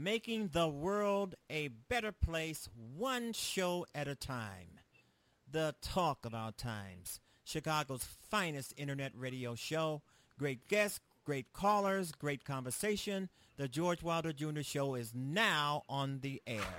making the world a better place one show at a time. The talk of our times. Chicago's finest internet radio show. Great guests, great callers, great conversation. The George Wilder Jr. Show is now on the air.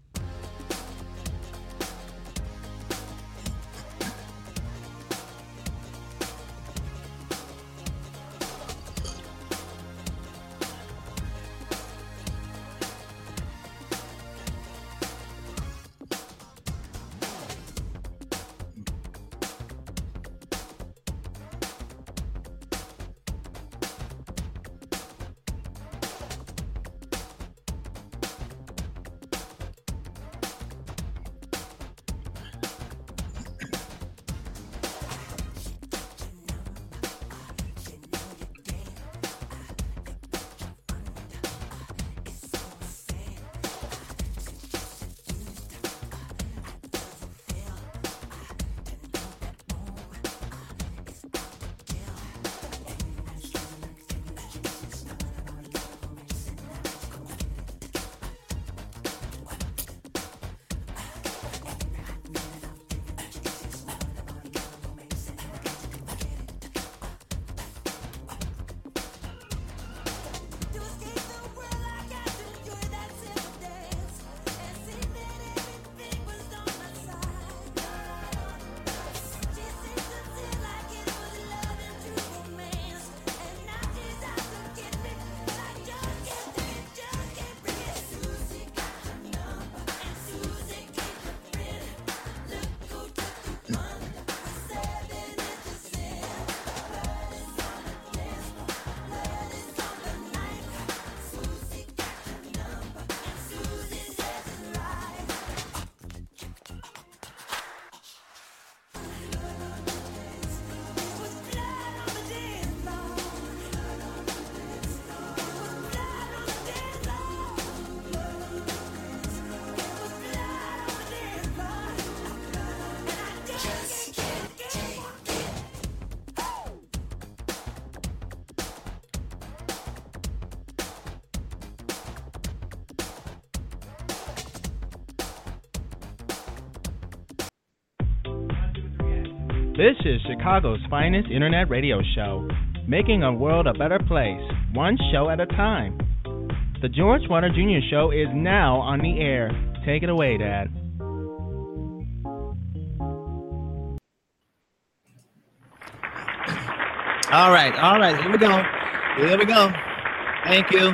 This is Chicago's finest internet radio show, making a world a better place, one show at a time. The George Wilder Jr. Show is now on the air. Take it away, Dad. All right, here we go. Thank you.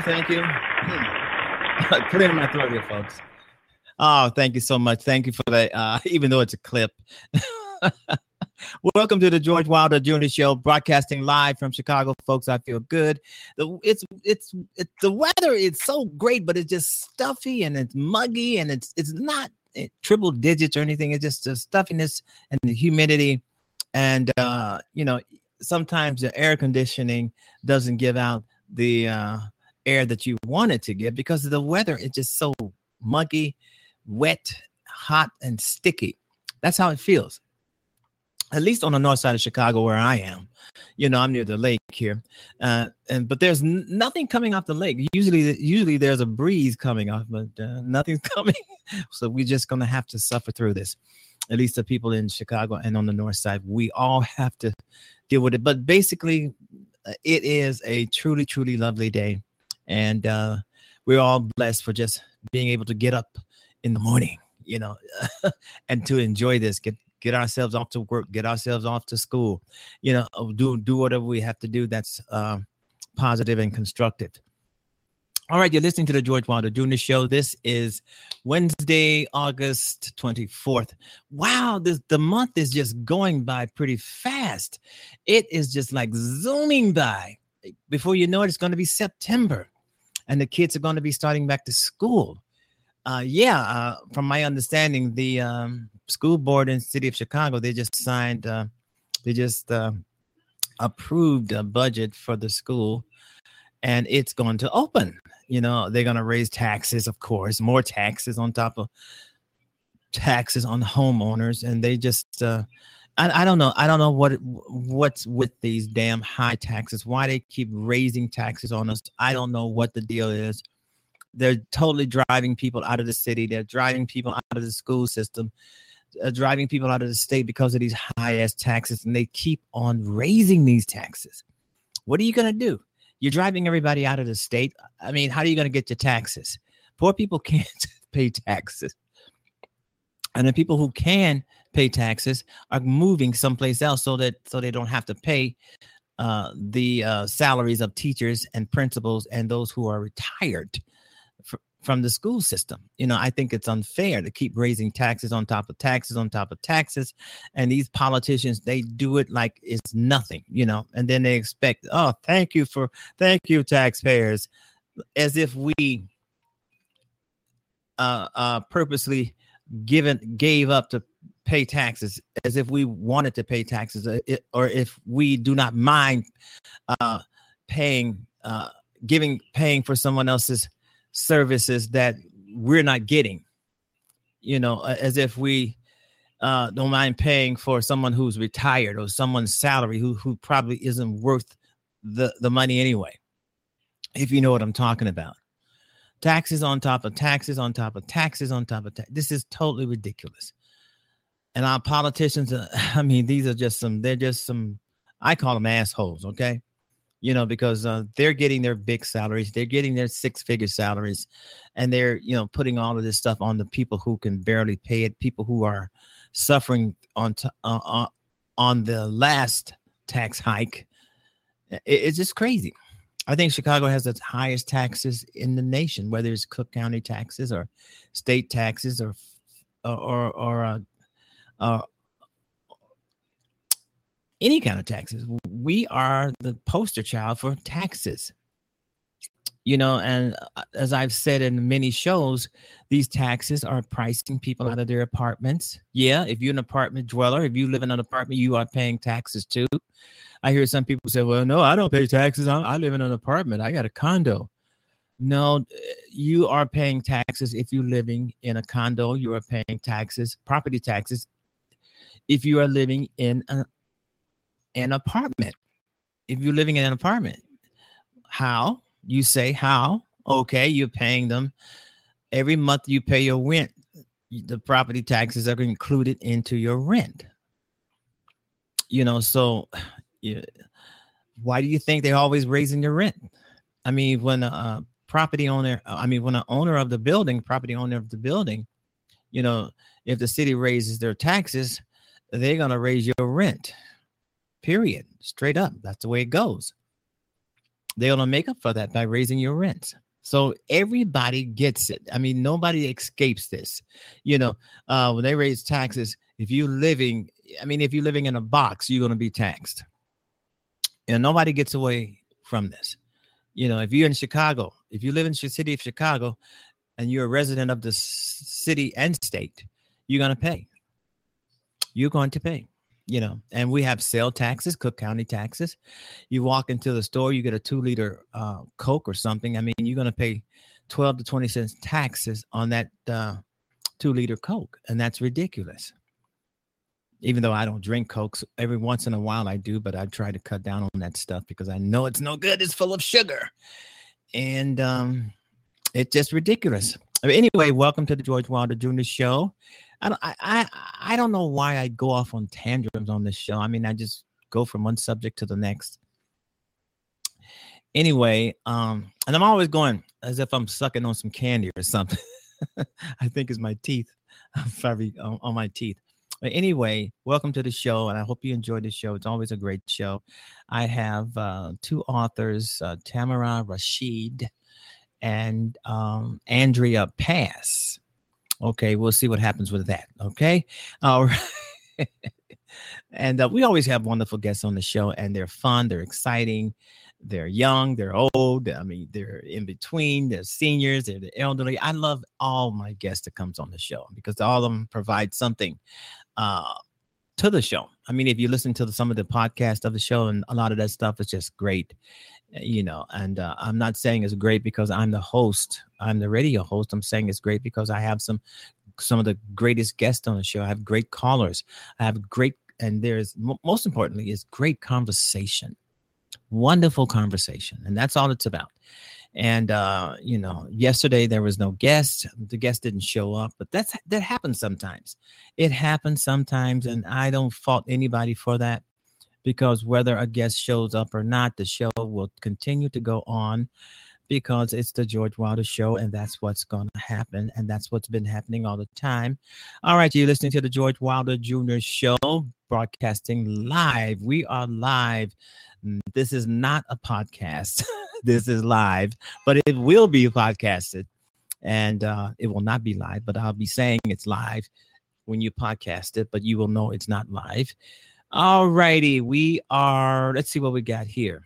Put it in my throat here, folks. Oh, thank you so much. Thank you for that, even though it's a clip. Welcome to the George Wilder Jr. Show, broadcasting live from Chicago, folks. I feel good. The weather is so great, but it's just stuffy and it's muggy and it's not triple digits or anything. It's just the stuffiness and the humidity, and sometimes the air conditioning doesn't give out the air that you want it to give because the weather is just so muggy, wet, hot, and sticky. That's how it feels. At least on the north side of Chicago where I am. I'm near the lake here. But there's nothing coming off the lake. Usually there's a breeze coming off, but nothing's coming. So we're just going to have to suffer through this. At least the people in Chicago and on the north side, we all have to deal with it. But basically, it is a truly, truly lovely day. And we're all blessed for just being able to get up in the morning, and to enjoy this, get ourselves off to work, get ourselves off to school, do whatever we have to do that's positive and constructive. All right, you're listening to the George Wilder Jr. Show. This is Wednesday, August 24th. Wow, the month is just going by pretty fast. It is just like zooming by. Before you know it, it's going to be September, and the kids are going to be starting back to school. From my understanding, the school board in the city of Chicago, they just approved a budget for the school, and it's going to open. They're going to raise taxes, of course, more taxes on top of taxes on homeowners, and they just I don't know what's with these damn high taxes, why they keep raising taxes on us. I don't know what the deal is. They're totally driving people out of the city. They're driving people out of the school system, driving people out of the state because of these high-ass taxes, and they keep on raising these taxes. What are you going to do? You're driving everybody out of the state. I mean, how are you going to get your taxes? Poor people can't pay taxes. And the people who can pay taxes are moving someplace else so they don't have to pay the salaries of teachers and principals and those who are retired from the school system. I think it's unfair to keep raising taxes on top of taxes on top of taxes. And these politicians, they do it like it's nothing, and then they expect, oh, thank you, taxpayers, as if we purposely gave up to pay taxes, as if we wanted to pay taxes, or if we do not mind paying for someone else's services that we're not getting, as if we don't mind paying for someone who's retired or someone's salary who probably isn't worth the money anyway, if you know what I'm talking about. Taxes on top of taxes on top of taxes on top of taxes. This is totally ridiculous. And our politicians, these are just some, I call them assholes, okay? Because they're getting their big salaries, they're getting their 6-figure salaries, and they're, putting all of this stuff on the people who can barely pay it, people who are suffering on the last tax hike. It's just crazy. I think Chicago has the highest taxes in the nation, whether it's Cook County taxes or state taxes or any kind of taxes. We are the poster child for taxes, and as I've said in many shows, these taxes are pricing people out of their apartments. Yeah, if you're an apartment dweller, if you live in an apartment, you are paying taxes too. I hear some people say, well, no, I don't pay taxes. I live in an apartment. I got a condo. No, you are paying taxes. If you're living in a condo, you are paying taxes, property taxes. If you are living in an apartment, if you're living in an apartment, how? You say how? Okay, you're paying them every month. You pay your rent. The property taxes are included into your rent. So why do you think they're always raising your rent? When a property owner, when an owner of the building, if the city raises their taxes, they're going to raise your rent, period. Straight up. That's the way it goes. They're going to make up for that by raising your rent. So everybody gets it. Nobody escapes this. When they raise taxes, if you're living in a box, you're going to be taxed. Nobody gets away from this. If you're in Chicago, if you live in the city of Chicago and you're a resident of the city and state, you're going to pay. You're going to pay, and we have sale taxes, Cook County taxes. You walk into the store, you get a 2-liter Coke or something. You're going to pay 12 to 20 cents taxes on that 2-liter Coke. And that's ridiculous. Even though I don't drink Cokes, every once in a while I do, but I try to cut down on that stuff because I know it's no good. It's full of sugar. And it's just ridiculous. Anyway, welcome to the George Wilder Jr. Show. I don't know why I go off on tantrums on this show. I just go from one subject to the next. Anyway, and I'm always going as if I'm sucking on some candy or something. I think it's my teeth. I'm probably on my teeth. But anyway, welcome to the show, and I hope you enjoyed the show. It's always a great show. I have 2 authors, Tamara Rashid and Andrea Pass. Okay, we'll see what happens with that. Okay. All right. And we always have wonderful guests on the show, and they're fun. They're exciting. They're young. They're old. They're in between. They're seniors. They're the elderly. I love all my guests that comes on the show because all of them provide something to the show. If you listen to some of the podcast of the show, and a lot of that stuff is just great. And I'm not saying it's great because I'm the host. I'm the radio host. I'm saying it's great because I have some of the greatest guests on the show. I have great callers. I have and there's most importantly is great conversation, wonderful conversation. And that's all it's about. And yesterday there was no guest. The guest didn't show up, but that happens sometimes. It happens sometimes, and I don't fault anybody for that, because whether a guest shows up or not, the show will continue to go on, because it's the George Wilder Show, and that's what's going to happen, and that's what's been happening all the time. All right, you're listening to the George Wilder Jr. Show, broadcasting live. We are live. This is not a podcast. This is live, but it will be podcasted, and it will not be live, but I'll be saying it's live when you podcast it, but you will know it's not live. All righty, let's see what we got here.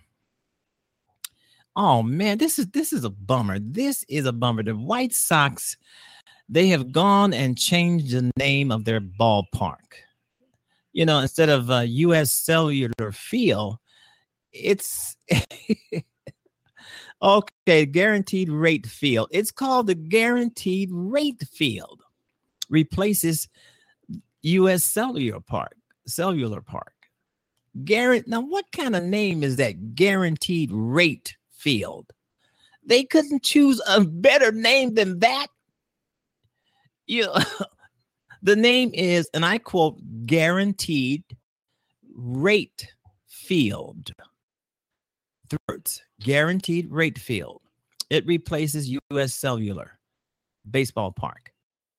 Oh man, this is a bummer. This is a bummer. The White Sox, they have gone and changed the name of their ballpark. Instead of U.S. Cellular Field, it's okay, Guaranteed Rate Field. It's called the Guaranteed Rate Field. Replaces U.S. Cellular Park. Now, what kind of name is that? Guaranteed Rate Field. They couldn't choose a better name than that. The name is, and I quote, Guaranteed Rate Field. Words, Guaranteed Rate Field. It replaces U.S. Cellular Baseball Park.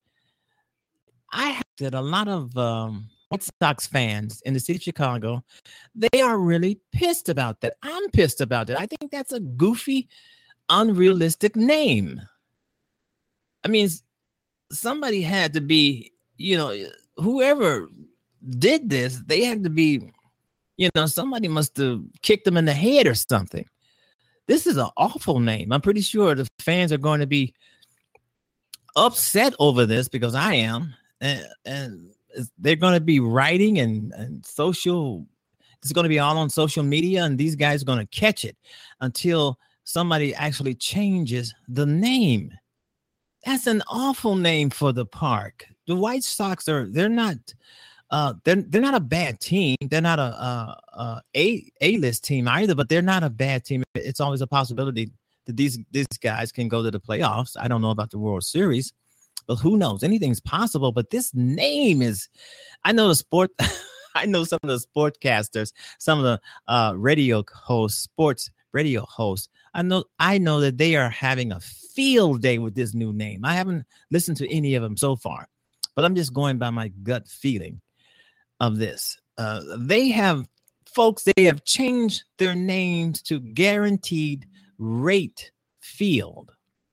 I have that a lot of White Sox fans in the city of Chicago, they are really pissed about that. I'm pissed about it. I think that's a goofy, unrealistic name. I mean, somebody had to be, whoever did this, they had to be, somebody must have kicked them in the head or something. This is an awful name. I'm pretty sure the fans are going to be upset over this, because I am. And they're going to be writing and social. It's going to be all on social media, and these guys are going to catch it until somebody actually changes the name. That's an awful name for the park. The White Sox they're not a bad team. They're not a A-list team either, but they're not a bad team. It's always a possibility that these guys can go to the playoffs. I don't know about the World Series, but who knows? Anything's possible. But this name is, I know I know some of the sportcasters, some of the sports radio hosts. I know that they are having a field day with this new name. I haven't listened to any of them so far, but I'm just going by my gut feeling of this. They have changed their names to Guaranteed Rate Field.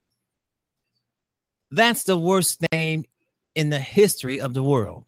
That's the worst name in the history of the world.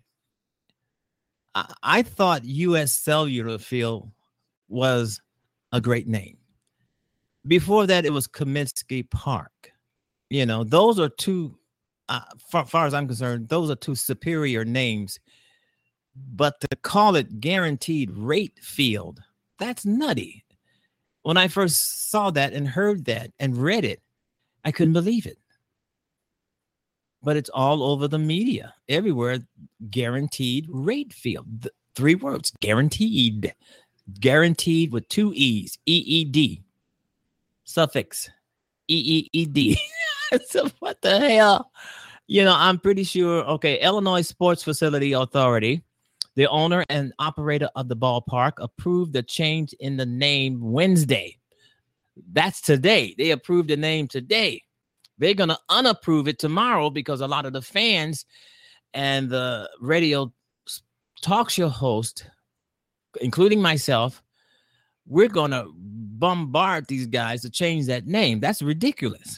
I thought U.S. Cellular Field was a great name. Before that, it was Comiskey Park. Those are two, far as I'm concerned, those are two superior names. But to call it Guaranteed Rate Field, that's nutty. When I first saw that and heard that and read it, I couldn't believe it. But it's all over the media, everywhere. Guaranteed Rate Field. 3 words, guaranteed. Guaranteed with 2 E's, EED. Suffix, EEED. So what the hell? I'm pretty sure, okay, Illinois Sports Facility Authority, the owner and operator of the ballpark, approved the change in the name Wednesday. That's today. They approved the name today. They're going to unapprove it tomorrow, because a lot of the fans and the radio talk show host, including myself, we're going to bombard these guys to change that name. That's ridiculous.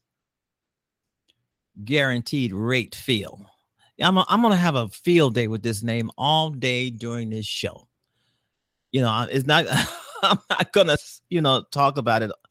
Guaranteed Rate Field. I'm going to have a field day with this name all day during this show. It's not, I'm not going to, talk about it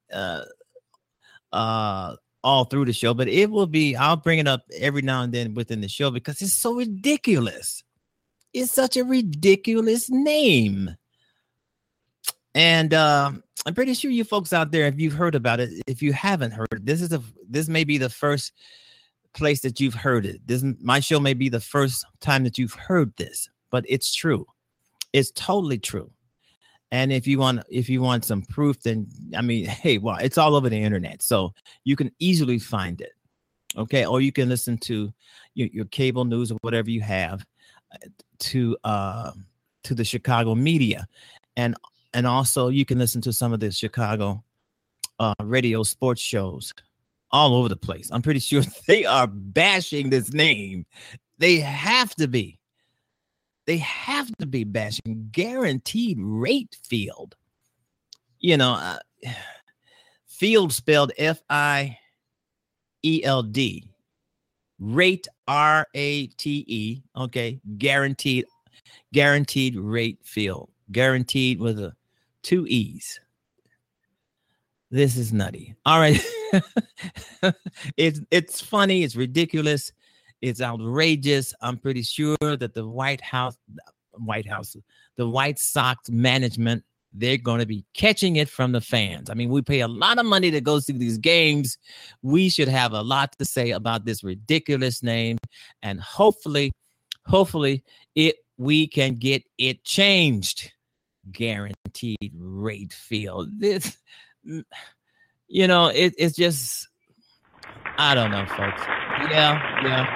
all through the show, but it will be, I'll bring it up every now and then within the show, because it's so ridiculous. It's such a ridiculous name. And I'm pretty sure you folks out there, if you've heard about it, if you haven't heard it, this may be the first place that you've heard it. My show may be the first time that you've heard this, but it's true. It's totally true. And if you want some proof, then I mean, hey, well, it's all over the internet, so you can easily find it. Okay, or you can listen to your cable news or whatever you have to the Chicago media, and also you can listen to some of the Chicago radio sports shows all over the place. I'm pretty sure they are bashing this name. They have to be. They have to be bashing Guaranteed Rate Field. Field spelled Field. Rate Rate. Okay. Guaranteed Rate Field. Guaranteed with 2 E's. This is nutty. All right. It's funny. It's ridiculous. It's outrageous. I'm pretty sure that the White Sox management, they're going to be catching it from the fans. I mean, we pay a lot of money to go see these games. We should have a lot to say about this ridiculous name, and hopefully we can get it changed. Guaranteed Rate Field. This, it's just, I don't know, folks. Yeah.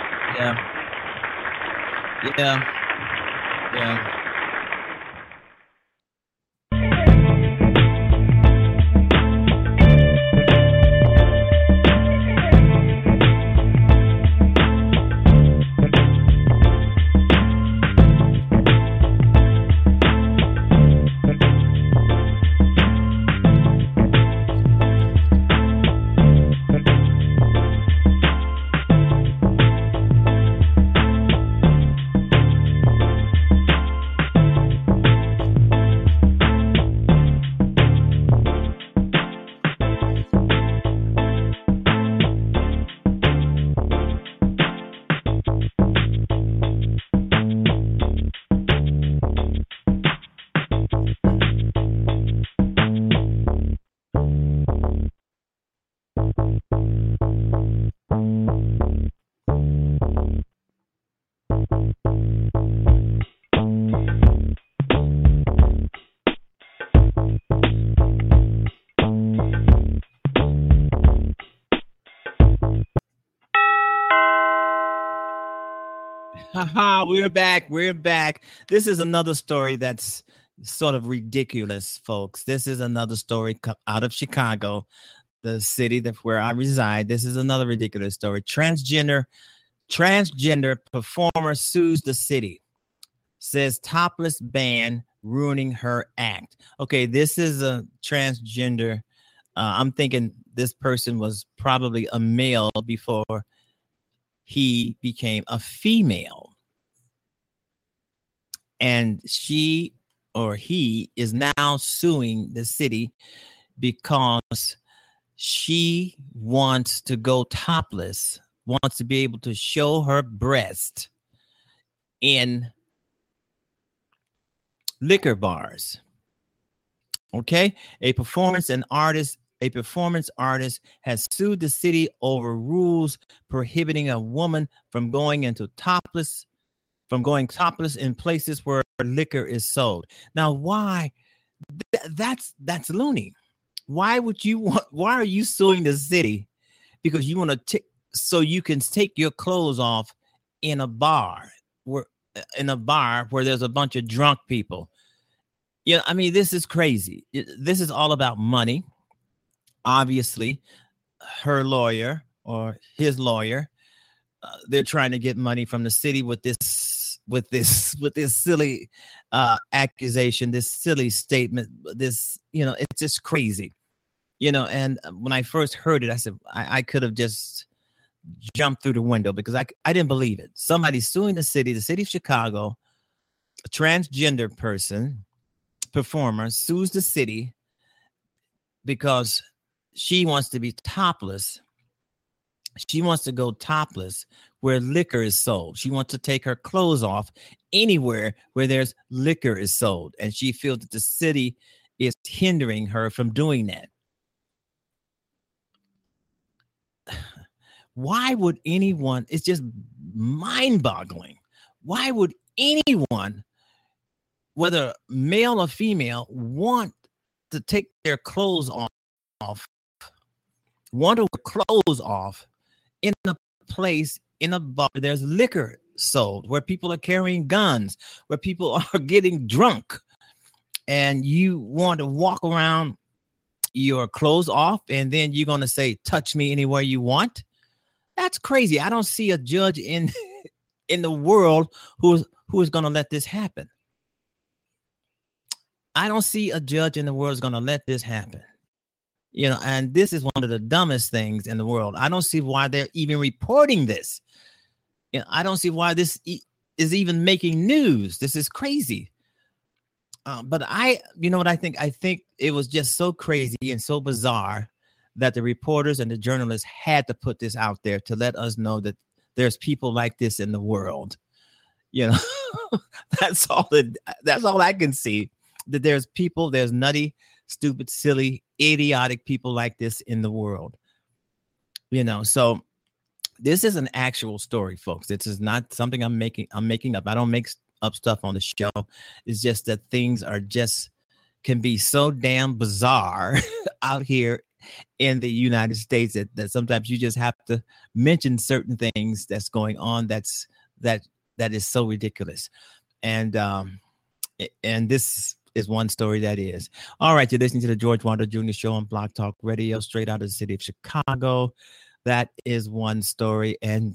We're back. This is another story that's sort of ridiculous, folks. This is another story out of Chicago, the city where I reside. This is another ridiculous story. Transgender performer sues the city, says topless ban ruining her act. Okay, this is a transgender. I'm thinking this person was probably a male before he became a female. And she or he is now suing the city because she wants to go topless, wants to be able to show her breast in liquor bars. Okay, a performance artist has sued the city over rules prohibiting a woman from going topless in places where liquor is sold. Now, why? That's loony. Why are you suing the city? Because you want to so you can take your clothes off in a bar where there's a bunch of drunk people. I mean, this is crazy. This is all about money. Obviously, her lawyer or his lawyer, they're trying to get money from the city with this silly accusation, this silly statement. This, it's just crazy. And when I first heard it, I said I could have just jumped through the window because I didn't believe it. Somebody suing the city of Chicago, a transgender performer sues the city because she wants to be topless. She wants to go topless where liquor is sold. She wants to take her clothes off anywhere where there's liquor is sold. And she feels that the city is hindering her from doing that. Why would anyone, it's just mind-boggling. Why would anyone whether male or female, want to take their clothes off, want to clothes off in a place, in a bar. There's liquor sold, where people are carrying guns, where people are getting drunk, and you want to walk around your clothes off, and then you're going to say, touch me anywhere you want. That's crazy. I don't see a judge in the world who is going to let this happen. I don't see a judge in the world is going to let this happen. You know, and this is one of the dumbest things in the world. I don't see why they're even reporting this. You know, I don't see why this is even making news. This is crazy. But you know what I think? I think it was just so crazy and so bizarre that the reporters and the journalists had to put this out there to let us know that there's people like this in the world. You know, that's all I can see, that there's nutty, stupid, silly, idiotic people like this in the world. You know, so this is an actual story, folks. This is not something I'm making up. I don't make up stuff on the show. It's just that things can be so damn bizarre out here in the United States that sometimes you just have to mention certain things that's going on that is so ridiculous. And this is one story that is. All right, you're listening to the George Wilder Jr. Show on Blog Talk Radio, straight out of the city of Chicago. That is one story. And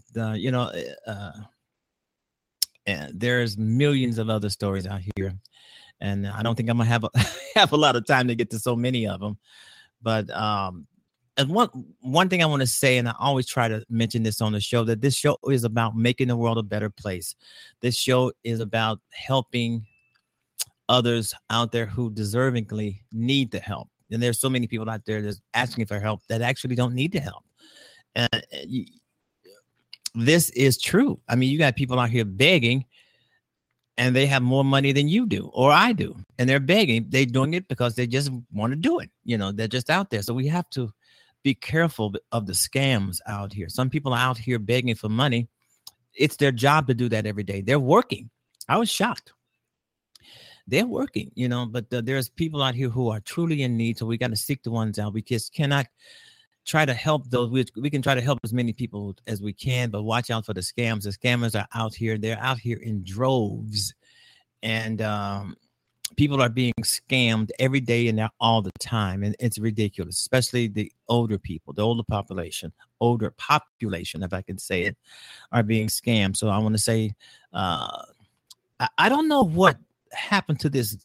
and there's millions of other stories out here, and I don't think I'm gonna have a lot of time to get to so many of them. But and one thing I want to say, and I always try to mention this on the show, that this show is about making the world a better place. This show is about helping others out there who deservingly need the help. And there's so many people out there that's asking for help that actually don't need the help. And this is true. I mean, you got people out here begging, and they have more money than you do or I do, and they're begging. They're doing it because they just want to do it. You know, they're just out there. So we have to be careful of the scams out here. Some people are out here begging for money. It's their job to do that every day. They're working. I was shocked. They're working, you know, but there's people out here who are truly in need. So we got to seek the ones out. We just cannot try to help those. We can try to help as many people as we can, but watch out for the scams. The scammers are out here. They're out here in droves, and people are being scammed every day and all the time. And it's ridiculous, especially the older people, the older population, if I can say it, are being scammed. So I want to say, I don't know what happened to this.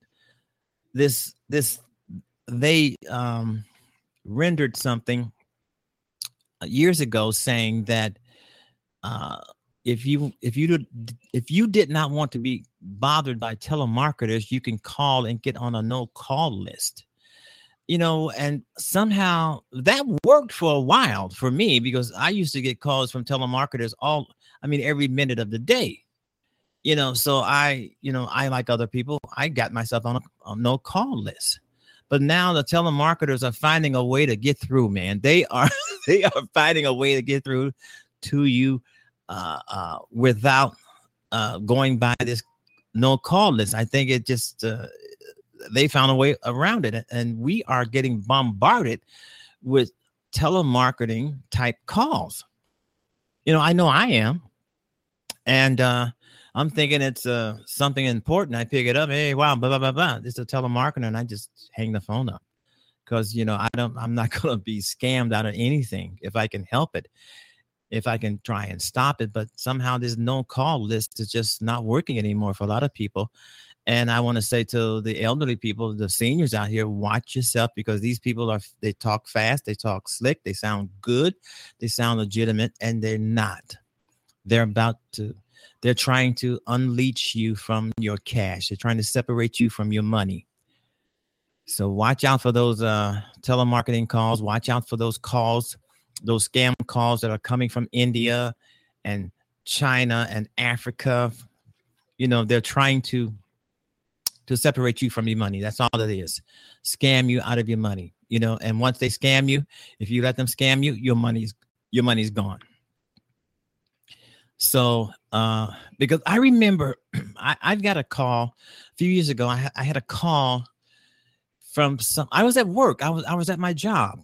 They rendered something years ago saying that if you did not want to be bothered by telemarketers, you can call and get on a no call list. You know, and somehow that worked for a while for me, because I used to get calls from telemarketers every minute of the day. You know, so I like other people, I got myself on a no call list. But now the telemarketers are finding a way to get through, man. They are finding a way to get through to you without going by this no call list. I think it just they found a way around it, and we are getting bombarded with telemarketing type calls. You know I am, and I'm thinking it's something important. I pick it up. Hey, wow, blah, blah, blah, blah. It's a telemarketer, and I just hang the phone up, because, you know, I'm not going to be scammed out of anything if I can help it, if I can try and stop it. But somehow this no call list is just not working anymore for a lot of people. And I want to say to the elderly people, the seniors out here, watch yourself, because these people they talk fast, they talk slick, they sound good, they sound legitimate, and they're not. They're trying to unleash you from your cash. They're trying to separate you from your money. So watch out for those telemarketing calls. Watch out for those calls, those scam calls that are coming from India and China and Africa. You know, they're trying to separate you from your money. That's all it is. Scam you out of your money. You know, and once they scam you, if you let them scam you, your money's gone. So, because I remember I've got a call few years ago, I had a call from I was at work. I was at my job.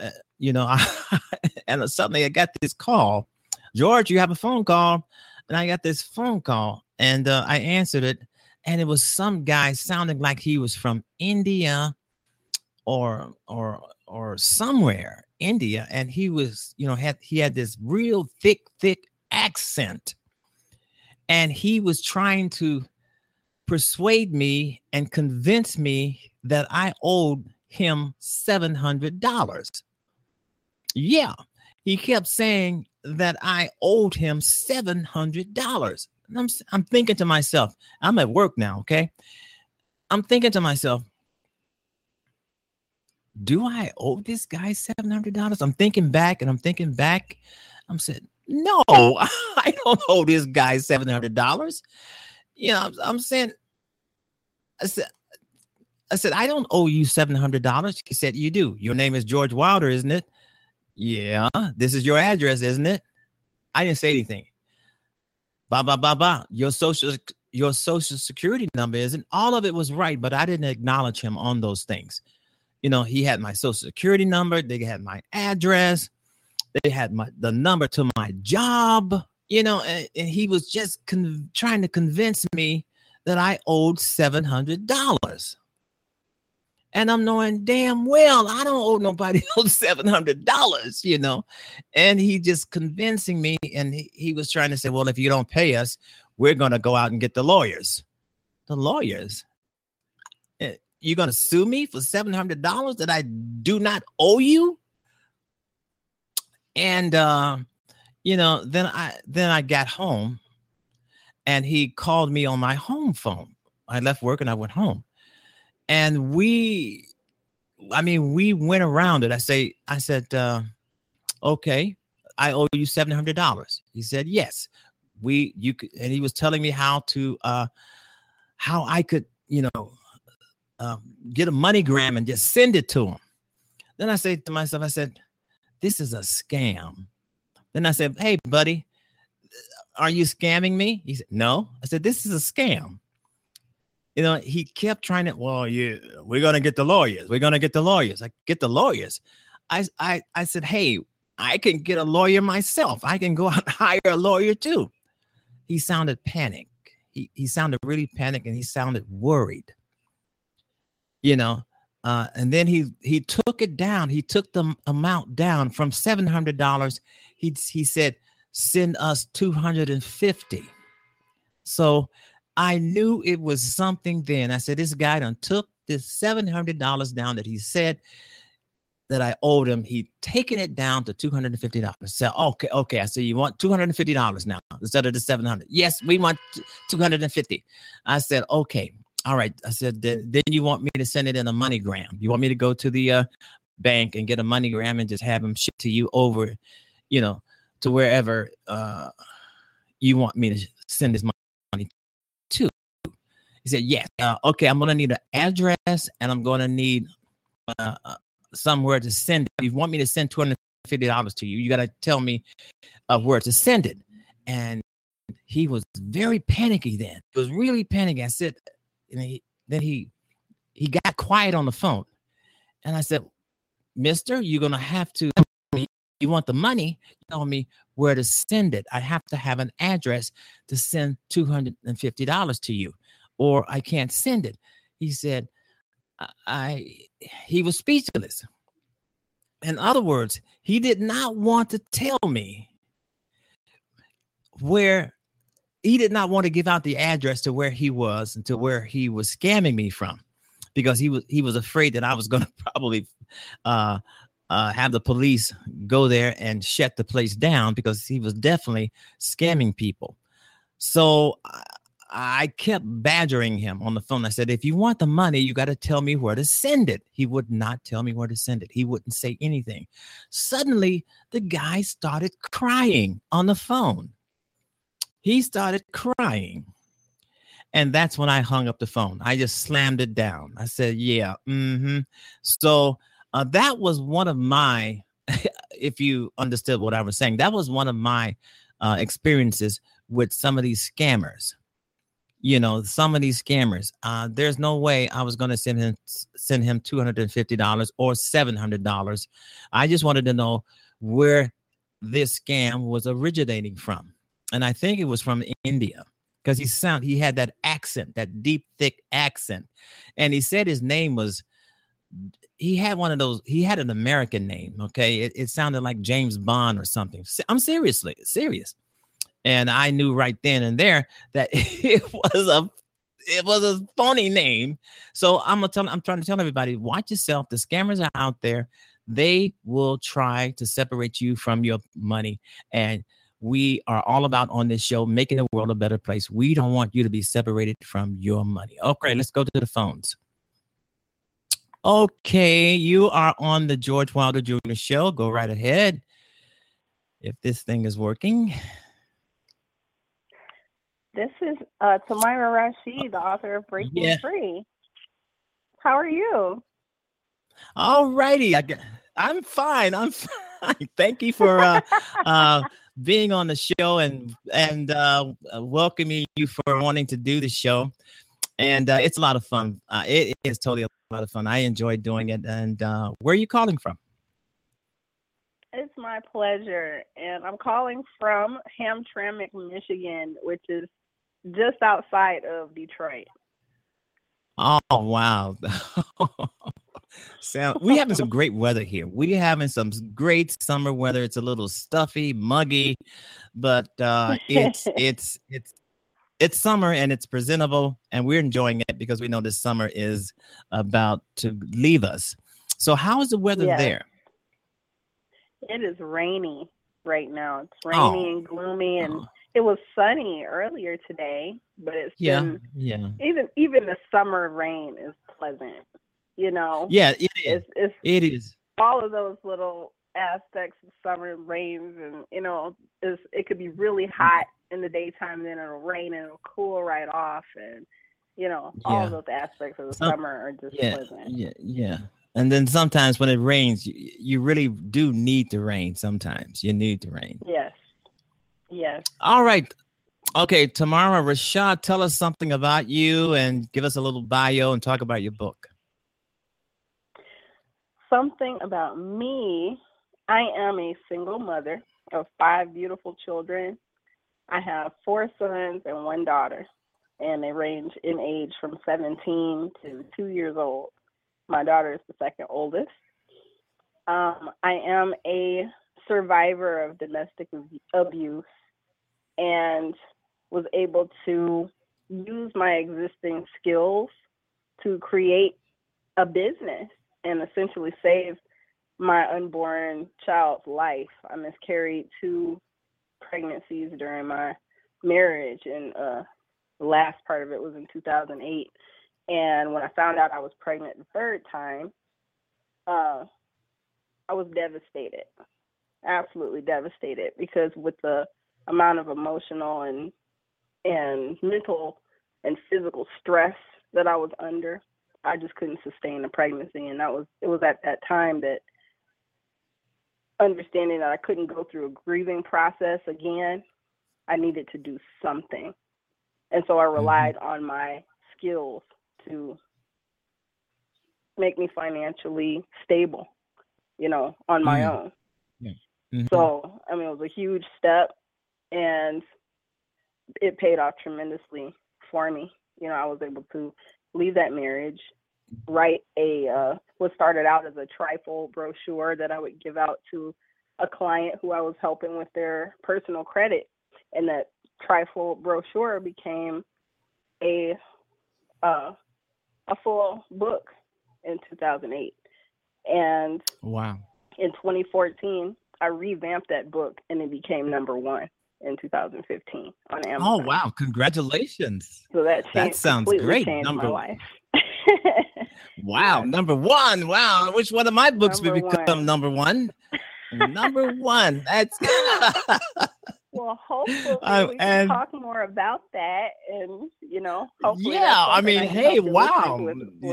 And suddenly I got this call. George, you have a phone call. And I got this phone call, and I answered it, and it was some guy sounding like he was from India or somewhere, India, and he was, he had this real thick accent, and he was trying to persuade me and convince me that I owed him $700. Yeah, he kept saying that I owed him $700. And I'm thinking to myself, I'm at work now, okay? I'm thinking to myself, do I owe this guy $700? I'm thinking back. I'm saying, no, I don't owe this guy $700. I'm saying, I said, I don't owe you $700. He said, you do. Your name is George Wilder, isn't it? Yeah, this is your address, isn't it? I didn't say anything. Your social security number isn't. All of it was right, but I didn't acknowledge him on those things. He had my social security number. They had my address. They had the number to my job. And he was just trying to convince me that I owed $700. And I'm knowing damn well I don't owe nobody else $700, And he just convincing me, and he was trying to say, well, if you don't pay us, we're going to go out and get the lawyers. The lawyers? You're going to sue me for $700 that I do not owe you? And, then I got home, and he called me on my home phone. I left work and I went home. And we went around it. I said, okay, I owe you $700. He said, yes, and he was telling me how I could, get a MoneyGram and just send it to him. Then I said to myself, this is a scam. Then I said, hey, buddy, are you scamming me? He said, no. I said, this is a scam. He kept trying to, we're going to get the lawyers. We're going to get the lawyers. I get the lawyers. I said, hey, I can get a lawyer myself. I can go out and hire a lawyer too. He sounded panicked. He sounded really panicked, and he sounded worried, and then he took it down. He took the amount down from $700. He said, send us $250. So I knew it was something then. I said, this guy done took this $700 down that he said that I owed him. He'd taken it down to $250. So, okay. I said, you want $250 now instead of the $700? Yes, we want $250. I said, okay. All right. I said, then you want me to send it in a MoneyGram? You want me to go to the bank and get a MoneyGram and just have them ship to you over, to wherever you want me to send this money to? He said, yes. Okay, I'm going to need an address, and I'm going to need somewhere to send it. If you want me to send $250 to you, you got to tell me where to send it. And he was very panicky then. He was really panicky. I said, and then he got quiet on the phone. And I said, mister, you're going to have to, you want the money, tell me where to send it. I have to have an address to send $250 to you, or I can't send it. He said, he was speechless. In other words, he did not want to tell me where. He did not want to give out the address to where he was and to where he was scamming me from, because he was afraid that I was going to probably have the police go there and shut the place down, because he was definitely scamming people. So I kept badgering him on the phone. I said, if you want the money, you got to tell me where to send it. He would not tell me where to send it. He wouldn't say anything. Suddenly, the guy started crying on the phone. He started crying. And that's when I hung up the phone. I just slammed it down. I said, yeah. So that was one of my, if you understood what I was saying, that was one of my experiences with some of these scammers. some of these scammers. There's no way I was going to send him $250 or $700. I just wanted to know where this scam was originating from, and I think it was from India, because he had that accent, that deep, thick accent, and he said his name was. He had one of those. He had an American name. Okay, it sounded like James Bond or something. I'm serious. And I knew right then and there that it was a phony name. So I'm trying to tell everybody, watch yourself. The scammers are out there. They will try to separate you from your money. And we are all about on this show making the world a better place. We don't want you to be separated from your money. Okay, let's go to the phones. Okay, you are on the George Wilder Jr. Show. Go right ahead. If this thing is working. This is Tamira Rashid, the author of Breaking Free. How are you? All righty. I'm fine. Thank you for being on the show and welcoming you for wanting to do the show. And it's a lot of fun. It is totally a lot of fun. I enjoy doing it. And where are you calling from? It's my pleasure. And I'm calling from Hamtramck, Michigan, which is just outside of Detroit. Oh, wow. We having some great weather here. We having some great summer weather. It's a little stuffy, muggy, but it's summer and it's presentable, and we're enjoying it because we know this summer is about to leave us. So how is the weather there? It is rainy right now. It's rainy and gloomy, and it was sunny earlier today, but it's been even the summer rain is pleasant, Yeah, it is. It is. All of those little aspects of summer rains, and it could be really hot in the daytime, and then it'll rain and it'll cool right off, and all of those aspects of the summer are just pleasant. Yeah. And then sometimes when it rains, you really do need the rain. Sometimes you need the rain. Yes. All right. Okay, Tamira Rashid, tell us something about you and give us a little bio and talk about your book. Something about me. I am a single mother of 5 beautiful children. I have 4 sons and 1 daughter, and they range in age from 17 to 2 years old. My daughter is the second oldest. I am a survivor of domestic abuse and was able to use my existing skills to create a business and essentially save my unborn child's life. I miscarried 2 pregnancies during my marriage, and the last part of it was in 2008. And when I found out I was pregnant the 3rd time, I was devastated, absolutely devastated, because with the amount of emotional and mental and physical stress that I was under, I just couldn't sustain the pregnancy. And it was at that time that, understanding that I couldn't go through a grieving process again, I needed to do something. And so I relied on my skills to make me financially stable, on my own. Yeah. Mm-hmm. So, it was a huge step, and it paid off tremendously for me. I was able to leave that marriage, write what started out as a trifold brochure that I would give out to a client who I was helping with their personal credit. And that trifold brochure became a full book in 2008. And wow, in 2014, I revamped that book, and it became #1 in 2015 on Amazon. Oh, wow. Congratulations. So that sounds great. My life. Wow. #1. Wow. I wish one of my books would become #1. #1. That's well, hopefully we can talk more about that, and hopefully. Yeah, hey, wow.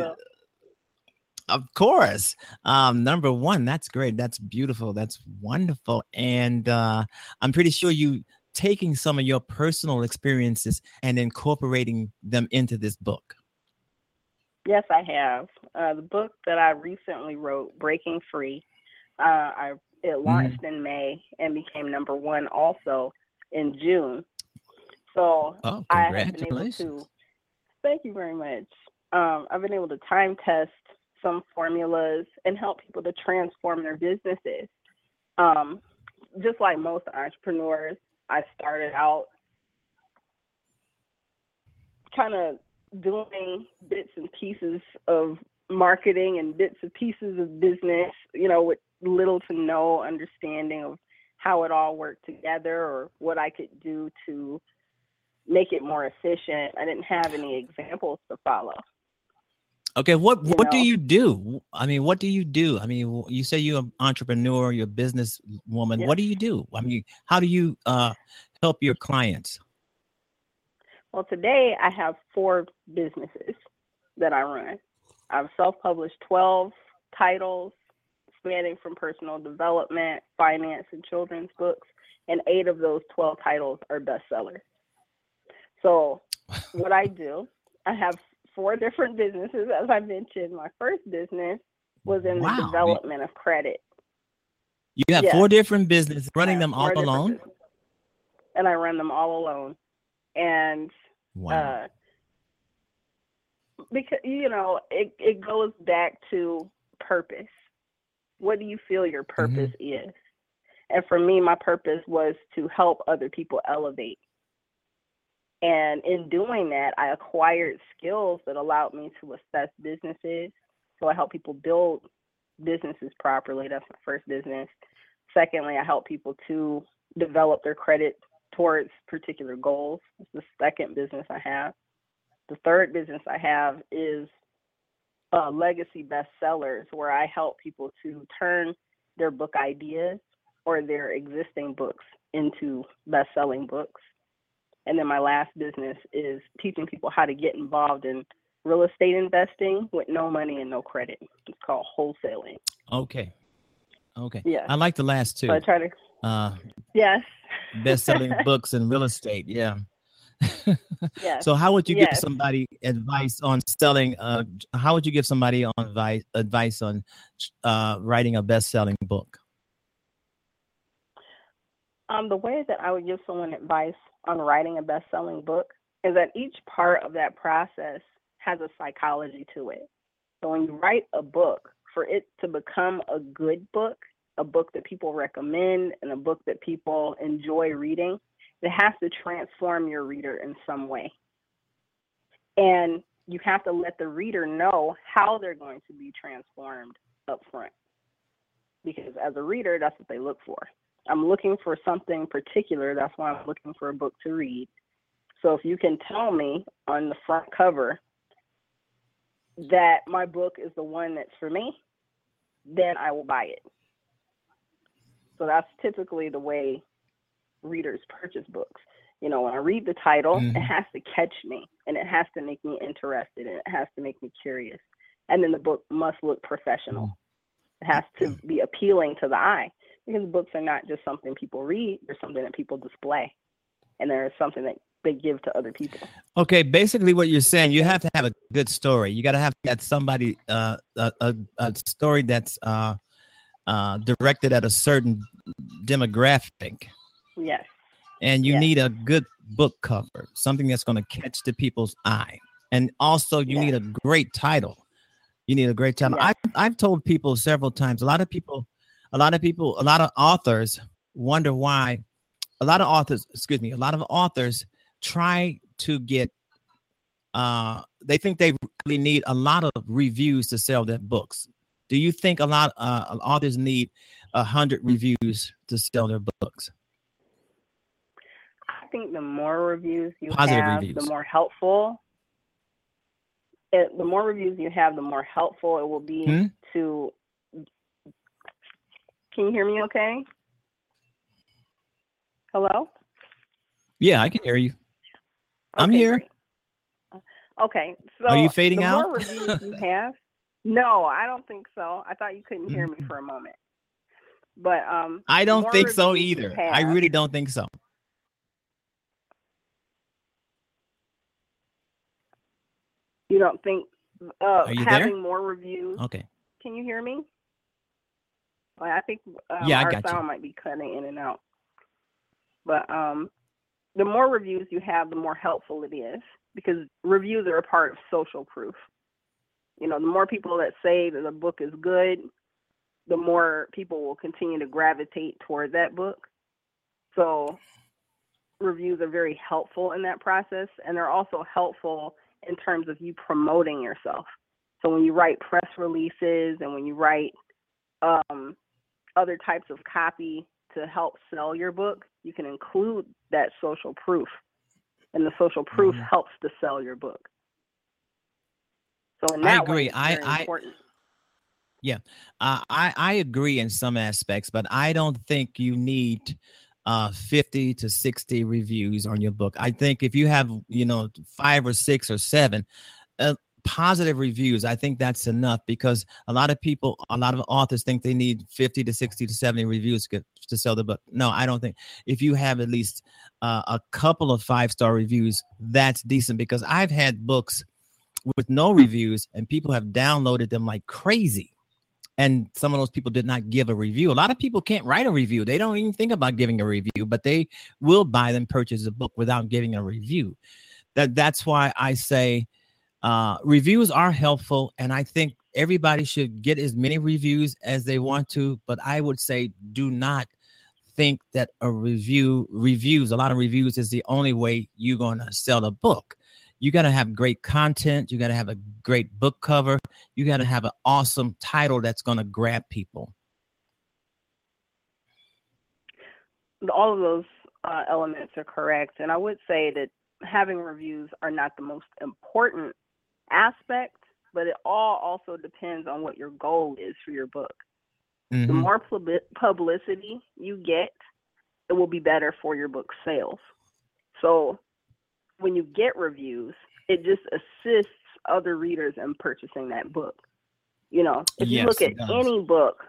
Of course. #1. That's great. That's beautiful. That's wonderful. And I'm pretty sure you taking some of your personal experiences and incorporating them into this book? Yes, I have. The book that I recently wrote, Breaking Free, it launched in May and became #1 also in June. So I have been able to, thank you very much. I've been able to time test some formulas and help people to transform their businesses. Just like most entrepreneurs, I started out kind of doing bits and pieces of marketing and bits and pieces of business, with little to no understanding of how it all worked together or what I could do to make it more efficient. I didn't have any examples to follow. Okay, what do you do? I mean, what do you do? I mean, you say you're an entrepreneur, you're a business woman. Yeah. What do you do? I mean, how do you help your clients? Well, today I have 4 businesses that I run. I've self-published 12 titles spanning from personal development, finance, and children's books, and 8 of those 12 titles are bestsellers. So what I do, I have 4 different businesses. As I mentioned, my first business was in the development of credit. You have 4 different businesses, running them all alone? And I run them all alone. And because, it goes back to purpose. What do you feel your purpose is? And for me, my purpose was to help other people elevate. And in doing that, I acquired skills that allowed me to assess businesses. So I help people build businesses properly. That's my first business. Secondly, I help people to develop their credit towards particular goals. It's the second business I have. The third business I have is legacy bestsellers, where I help people to turn their book ideas or their existing books into best-selling books. And then my last business is teaching people how to get involved in real estate investing with no money and no credit. It's called wholesaling. Okay. Yeah. I like the last 2. So I try to. Yes. Best-selling books and real estate. Yeah. Yes. So how would you give somebody advice on selling? How would you give somebody advice on writing a best-selling book? The way that I would give someone advice on writing a best-selling book is that each part of that process has a psychology to it. So when you write a book, for it to become a good book, a book that people recommend, and a book that people enjoy reading, it has to transform your reader in some way. And you have to let the reader know how they're going to be transformed up front. Because as a reader, that's what they look for. I'm looking for something particular. That's why I'm looking for a book to read. So if you can tell me on the front cover that my book is the one that's for me, then I will buy it. So that's typically the way readers purchase books. When I read the title, it has to catch me, and it has to make me interested, and it has to make me curious. And then the book must look professional. It has to be appealing to the eye, because books are not just something people read. They're something that people display, and they're something that they give to other people. Okay, basically what you're saying, you have to have a good story. You got to have that somebody, a story that's directed at a certain demographic. Yes. And you need a good book cover, something that's going to catch the people's eye. And also you need a great title. You need a great title. Yes. I've told people several times, a lot of authors wonder why a lot of authors try to get, they think they really need a lot of reviews to sell their books. Do you think a lot of authors need 100 reviews to sell their books? I think the more reviews you have, the more helpful. The more reviews you have, the more helpful it will be to. Can you hear me okay? Hello? Yeah, I can hear you. I'm here. Great. Okay. So are you fading out? The more reviews you have. No, I don't think so. I thought you couldn't hear me for a moment. But I don't think so either. I really don't think so. You don't think Are you having there? more reviews? Okay. Can you hear me? Well, I think Yeah, I our got you. sound might be cutting in and out. But the more reviews you have, the more helpful it is, because reviews are a part of social proof. The more people that say that the book is good, the more people will continue to gravitate toward that book. So reviews are very helpful in that process, and they're also helpful in terms of you promoting yourself. So when you write press releases and when you write other types of copy to help sell your book, you can include that social proof, and the social proof helps to sell your book. So in I that way, agree. it's very important. Yeah, I agree in some aspects, but I don't think you need 50 to 60 reviews on your book. I think if you have, 5 or 6 or 7 positive reviews, I think that's enough, because a lot of authors think they need 50 to 60 to 70 reviews to sell the book. No, I don't think. If you have at least a couple of 5-star reviews, that's decent, because I've had books with no reviews and people have downloaded them like crazy. And some of those people did not give a review. A lot of people can't write a review. They don't even think about giving a review, but they will buy and purchase a book without giving a review. That's why I say reviews are helpful. And I think everybody should get as many reviews as they want to. But I would say do not think that a lot of reviews is the only way you're going to sell a book. You got to have great content. You got to have a great book cover. You got to have an awesome title that's going to grab people. All of those elements are correct. And I would say that having reviews are not the most important aspect, but it all also depends on what your goal is for your book. Mm-hmm. The more publicity you get, it will be better for your book sales. So when you get reviews, it just assists other readers in purchasing that book. If you look at any book,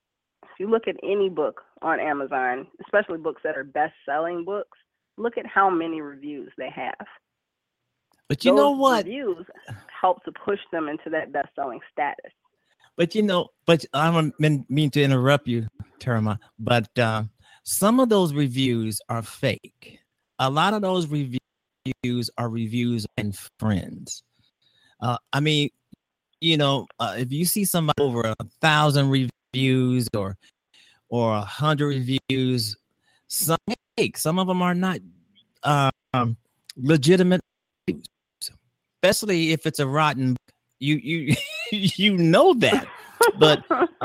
on Amazon, especially books that are best-selling books, look at how many reviews they have. But you know what? Reviews help to push them into that best-selling status. But I don't mean to interrupt you, Terma, but some of those reviews are fake. A lot of those reviews are reviews and friends. If you see somebody over 1,000 reviews or 100 reviews, some of them are not legitimate, especially if it's a rotten book. You know that, but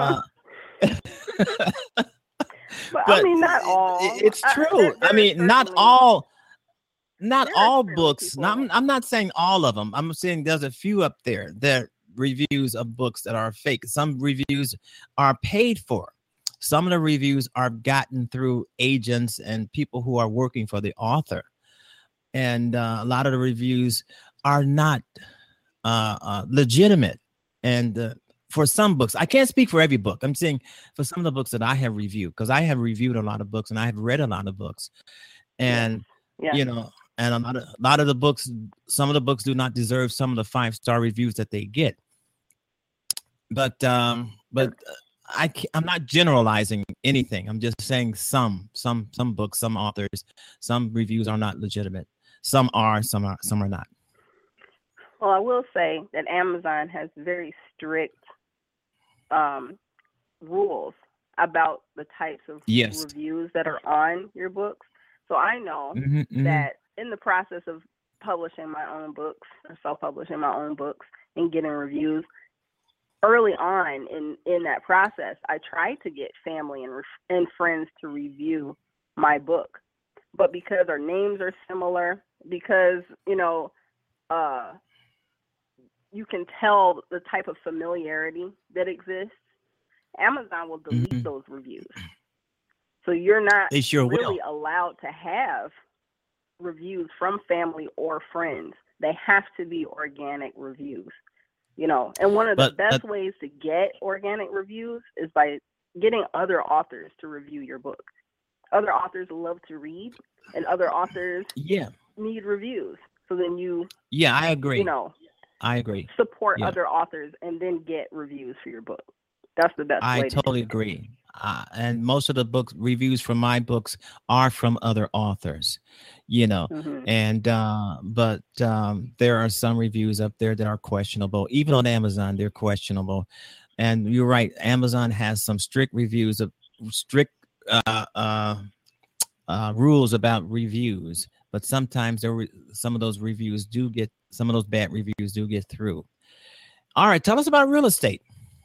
I mean, not all. It's true. Not all books. I'm not saying all of them. I'm saying there's a few up there that reviews of books that are fake. Some reviews are paid for. Some of the reviews are gotten through agents and people who are working for the author. And a lot of the reviews are not legitimate. And for some books, I can't speak for every book. I'm saying for some of the books that I have reviewed, because I have reviewed a lot of books and I have read a lot of books. And, and a lot of the books, some of the books do not deserve some of the 5-star reviews that they get. But I'm not generalizing anything. I'm just saying some books, some authors, some reviews are not legitimate. Some are not. Well, I will say that Amazon has very strict rules about the types of reviews that are on your books. So I know that in the process of publishing my own books or self-publishing my own books and getting reviews, early on in that process, I tried to get family and friends to review my book. But because our names are similar, because, you can tell the type of familiarity that exists, Amazon will delete those reviews. So you're not really allowed to have reviews from family or friends. They have to be organic reviews. And one of the best ways to get organic reviews is by getting other authors to review your book. Other authors love to read, and other authors need reviews. So then I agree. I agree. Support other authors and then get reviews for your book. That's the best way. I totally agree. And most of the book reviews from my books are from other authors, and but there are some reviews up there that are questionable. Even on Amazon, they're questionable. And you're right. Amazon has some strict reviews of strict rules about reviews, but sometimes some of those bad reviews do get through. All right. Tell us about real estate.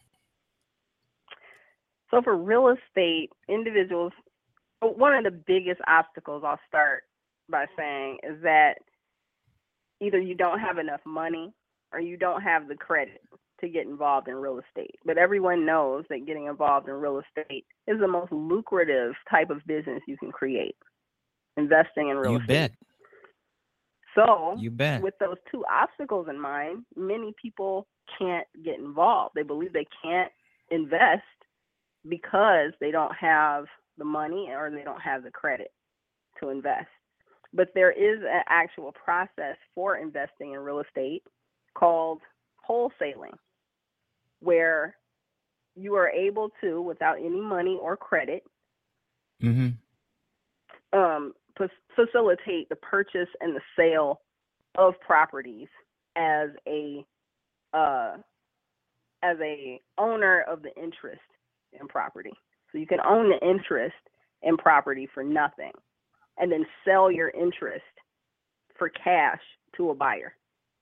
So for real estate, individuals, one of the biggest obstacles, I'll start by saying, is that either you don't have enough money or you don't have the credit to get involved in real estate. But everyone knows that getting involved in real estate is the most lucrative type of business you can create, investing in real estate. You bet. So you bet. With those two obstacles in mind, many people can't get involved. They believe they can't invest because they don't have the money or they don't have the credit to invest. But there is an actual process for investing in real estate called wholesaling, where you are able to, without any money or credit, facilitate the purchase and the sale of properties as a owner of the interest in property. So you can own the interest in property for nothing and then sell your interest for cash to a buyer.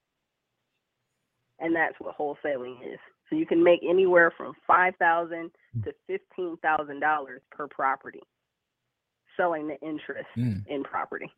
And that's what wholesaling is. So you can make anywhere from $5,000 to $15,000 per property selling the interest in property.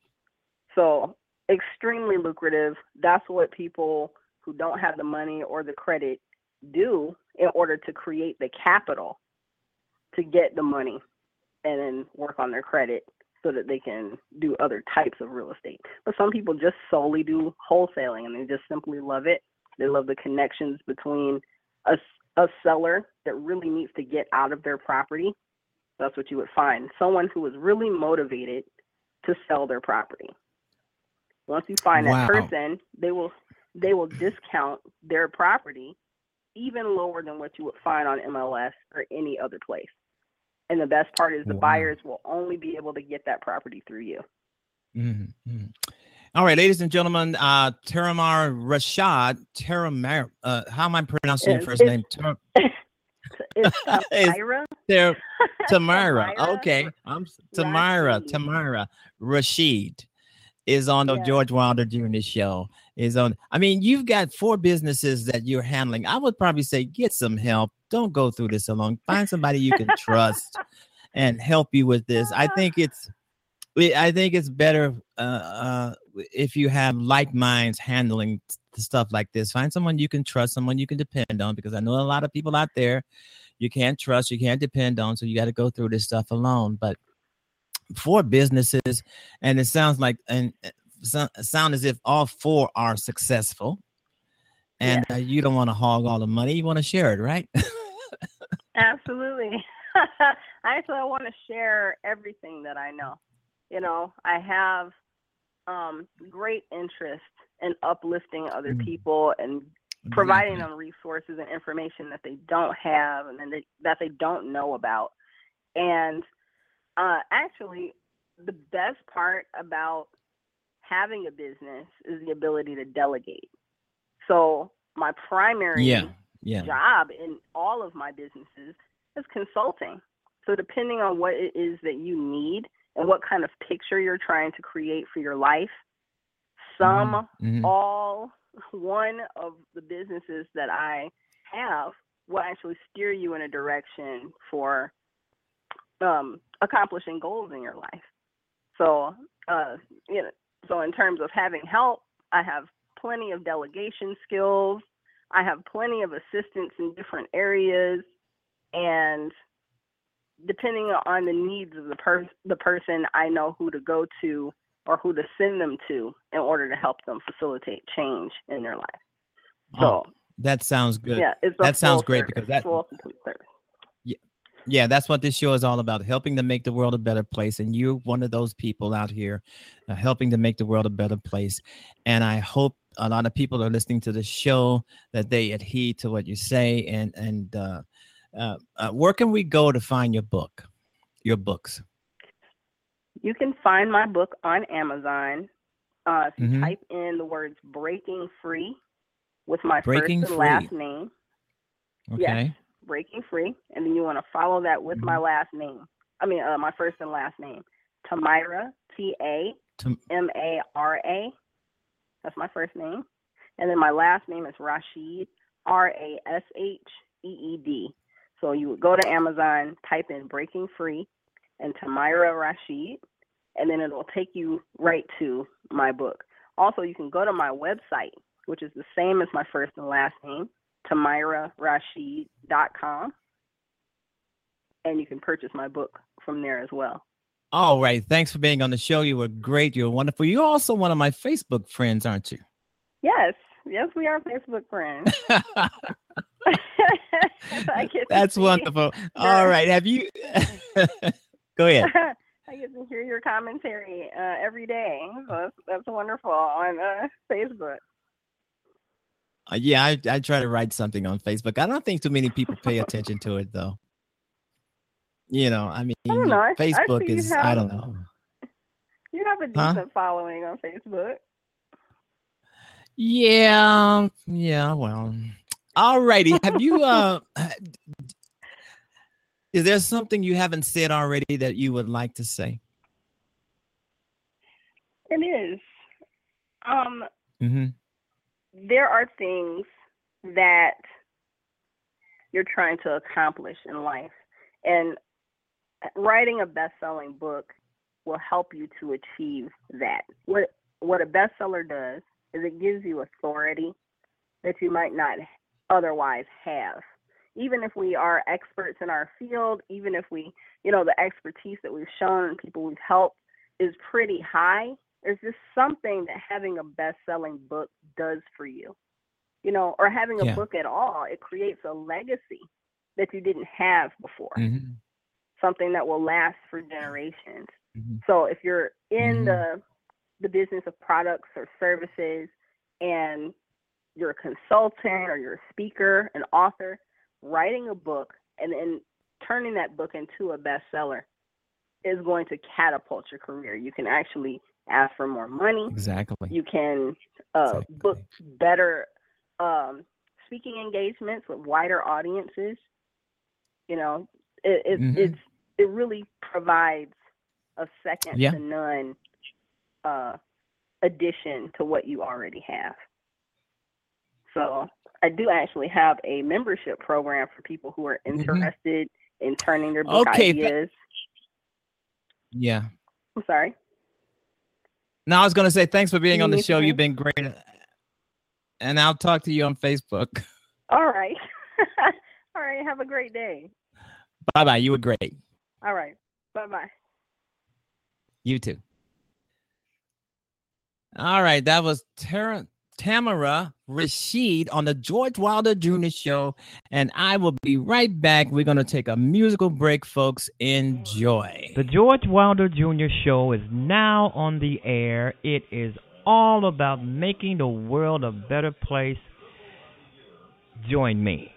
So extremely lucrative. That's what people who don't have the money or the credit do in order to create the capital to get the money and then work on their credit so that they can do other types of real estate. But some people just solely do wholesaling and they just simply love it. They love the connections between a seller that really needs to get out of their property. That's what you would find. Someone who is really motivated to sell their property. Once you find that person, they will discount their property even lower than what you would find on MLS or any other place. And the best part is the buyers will only be able to get that property through you. Mm-hmm. All right, ladies and gentlemen, Taramara Rashad. How am I pronouncing your first name? It's Tamara. Tamara. Okay. I'm Tamara Rashid is on the George Wilder Jr. show. You've got 4 businesses that you're handling. I would probably say get some help. Don't go through this alone. Find somebody you can trust and help you with this. I think it's better if you have like minds handling stuff like this. Find someone you can trust, someone you can depend on, because I know a lot of people out there you can't trust, you can't depend on, so you got to go through this stuff alone. But 4 businesses, and it sounds like sound as if all 4 are successful, and you don't want to hog all the money. You want to share it, right? Absolutely. I want to share everything that I know. I have great interest in uplifting other people and providing them resources and information that they don't have and that they don't know about. And actually, the best part about having a business is the ability to delegate. So my primary job in all of my businesses is consulting. So depending on what it is that you need and what kind of picture you're trying to create for your life, all one of the businesses that I have will actually steer you in a direction for accomplishing goals in your life. So, so in terms of having help, I have plenty of delegation skills. I have plenty of assistance in different areas, and depending on the needs of the person, I know who to go to or who to send them to in order to help them facilitate change in their life. So that sounds good. Yeah, that sounds great because that's that's what this show is all about, helping to make the world a better place. And you're one of those people out here helping to make the world a better place. And I hope a lot of people are listening to the show, that they adhere to what you say. And where can we go to find your books? You can find my book on Amazon. If you Mhm. type in the words Breaking Free with my Breaking first and Free. last name. Okay. Yes, Breaking Free. And then you want to follow that with my last name. My first and last name. Tamira, Tamara. That's my first name. And then my last name is Rasheed, Rasheed. So you would go to Amazon, type in Breaking Free and Tamira Rasheed, and then it'll take you right to my book. Also, you can go to my website, which is the same as my first and last name, TamiraRasheed.com, and you can purchase my book from there as well. All right. Thanks for being on the show. You were great. You're wonderful. You're also one of my Facebook friends, aren't you? Yes, we are Facebook friends. That's wonderful. All right. Have you? Go ahead. I get to hear your commentary every day. So that's wonderful on Facebook. Yeah, I try to write something on Facebook. I don't think too many people pay attention to it, though. I don't know. Facebook is, I don't know. You have a decent following on Facebook. Yeah, well. All righty. Have you, is there something you haven't said already that you would like to say? It is. Mm-hmm. There are things that you're trying to accomplish in life, and writing a best-selling book will help you to achieve that. What a bestseller does is it gives you authority that you might not otherwise have. Even if we are experts in our field, even if we, the expertise that we've shown and people we've helped is pretty high, there's just something that having a best-selling book does for you, or having a book at all. It creates a legacy that you didn't have before, something that will last for generations. Mm-hmm. So if you're in the business of products or services and you're a consultant or you're a speaker, an author, writing a book and then turning that book into a bestseller is going to catapult your career. You can actually ask for more money. Exactly. You can book better speaking engagements with wider audiences. It really provides a second to none addition to what you already have. So I do actually have a membership program for people who are interested in turning their book ideas. Yeah. I'm sorry. No, I was going to say thanks for being on the show. You've been great. And I'll talk to you on Facebook. All right. All right. Have a great day. Bye-bye. You were great. All right. Bye-bye. You too. All right. That was Tamara Rasheed on the George Wilder Jr. Show. And I will be right back. We're going to take a musical break, folks. Enjoy. The George Wilder Jr. Show is now on the air. It is all about making the world a better place. Join me.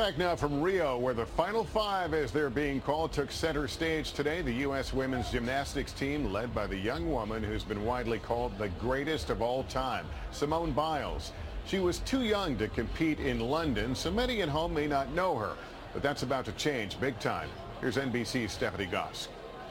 back now from Rio, where the Final Five, as they're being called, took center stage today. The U.S. women's gymnastics team, led by the young woman who's been widely called the greatest of all time, Simone Biles. She was too young to compete in London, so many at home may not know her. But that's about to change big time. Here's NBC's Stephanie Gosk.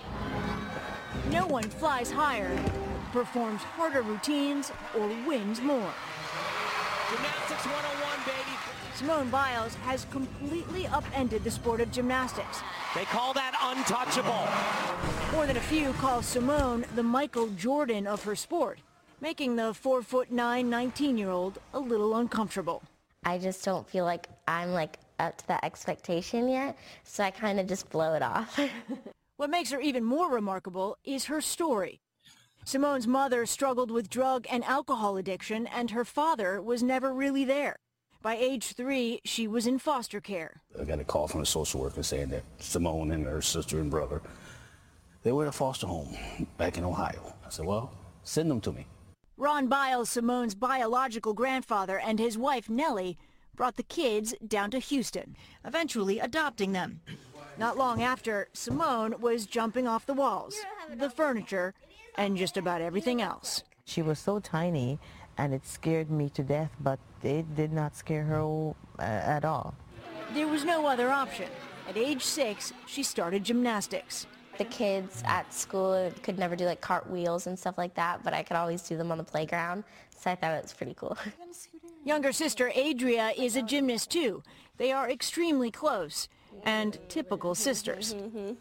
No one flies higher, performs harder routines, or wins more. Gymnastics 101, baby. Simone Biles has completely upended the sport of gymnastics. They call that untouchable. More than a few call Simone the Michael Jordan of her sport, making the 4'9", 19-year-old a little uncomfortable. I just don't feel like I'm up to that expectation yet, so I kind of just blow it off. What makes her even more remarkable is her story. Simone's mother struggled with drug and alcohol addiction, and her father was never really there. By age 3, she was in foster care. I got a call from a social worker saying that Simone and her sister and brother, they were at a foster home back in Ohio. I said, well, send them to me. Ron Biles, Simone's biological grandfather, and his wife Nellie brought the kids down to Houston, eventually adopting them. Not long after, Simone was jumping off the walls, the furniture, and just about everything else. She was so tiny, and it scared me to death, but it did not scare her at all. There was no other option. At age 6, she started gymnastics. The kids at school could never do cartwheels and stuff like that, but I could always do them on the playground, so I thought it was pretty cool. Younger sister Adria is a gymnast too. They are extremely close and typical sisters.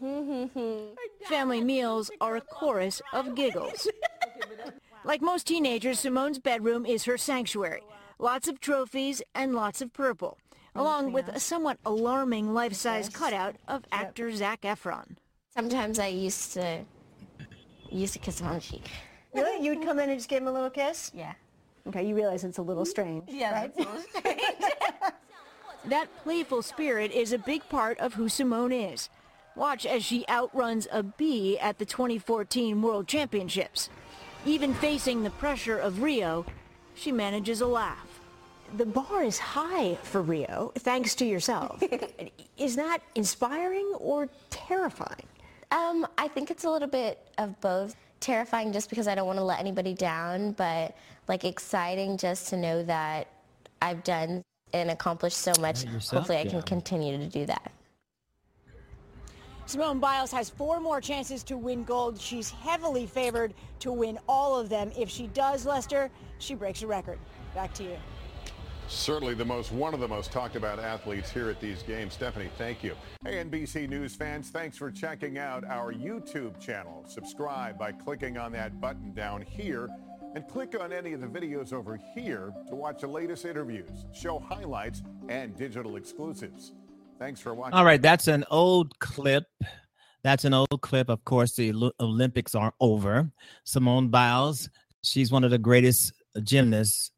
Family meals are a chorus of giggles. Like most teenagers, Simone's bedroom is her sanctuary. Lots of trophies and lots of purple, along with a somewhat alarming life-size cutout of actor Zac Efron. Sometimes I used to kiss him on the cheek. Really? You would come in and just give him a little kiss? Yeah. Okay, you realize it's a little strange. Yeah, right? that's a little strange. That playful spirit is a big part of who Simone is. Watch as she outruns a bee at the 2014 World Championships. Even facing the pressure of Rio, she manages a laugh. The bar is high for Rio, thanks to yourself. Is that inspiring or terrifying? I think it's a little bit of both. Terrifying just because I don't want to let anybody down, but exciting just to know that I've done and accomplished so much. Hopefully I can continue to do that. Simone Biles has 4 more chances to win gold. She's heavily favored to win all of them. If she does, Lester, she breaks a record. Back to you. Certainly one of the most talked about athletes here at these games. Stephanie, thank you. Hey, NBC News fans, thanks for checking out our YouTube channel. Subscribe by clicking on that button down here and click on any of the videos over here to watch the latest interviews, show highlights, and digital exclusives. Thanks for watching. All right, that's an old clip. Of course, the Olympics are over. Simone Biles, she's one of the greatest gymnasts,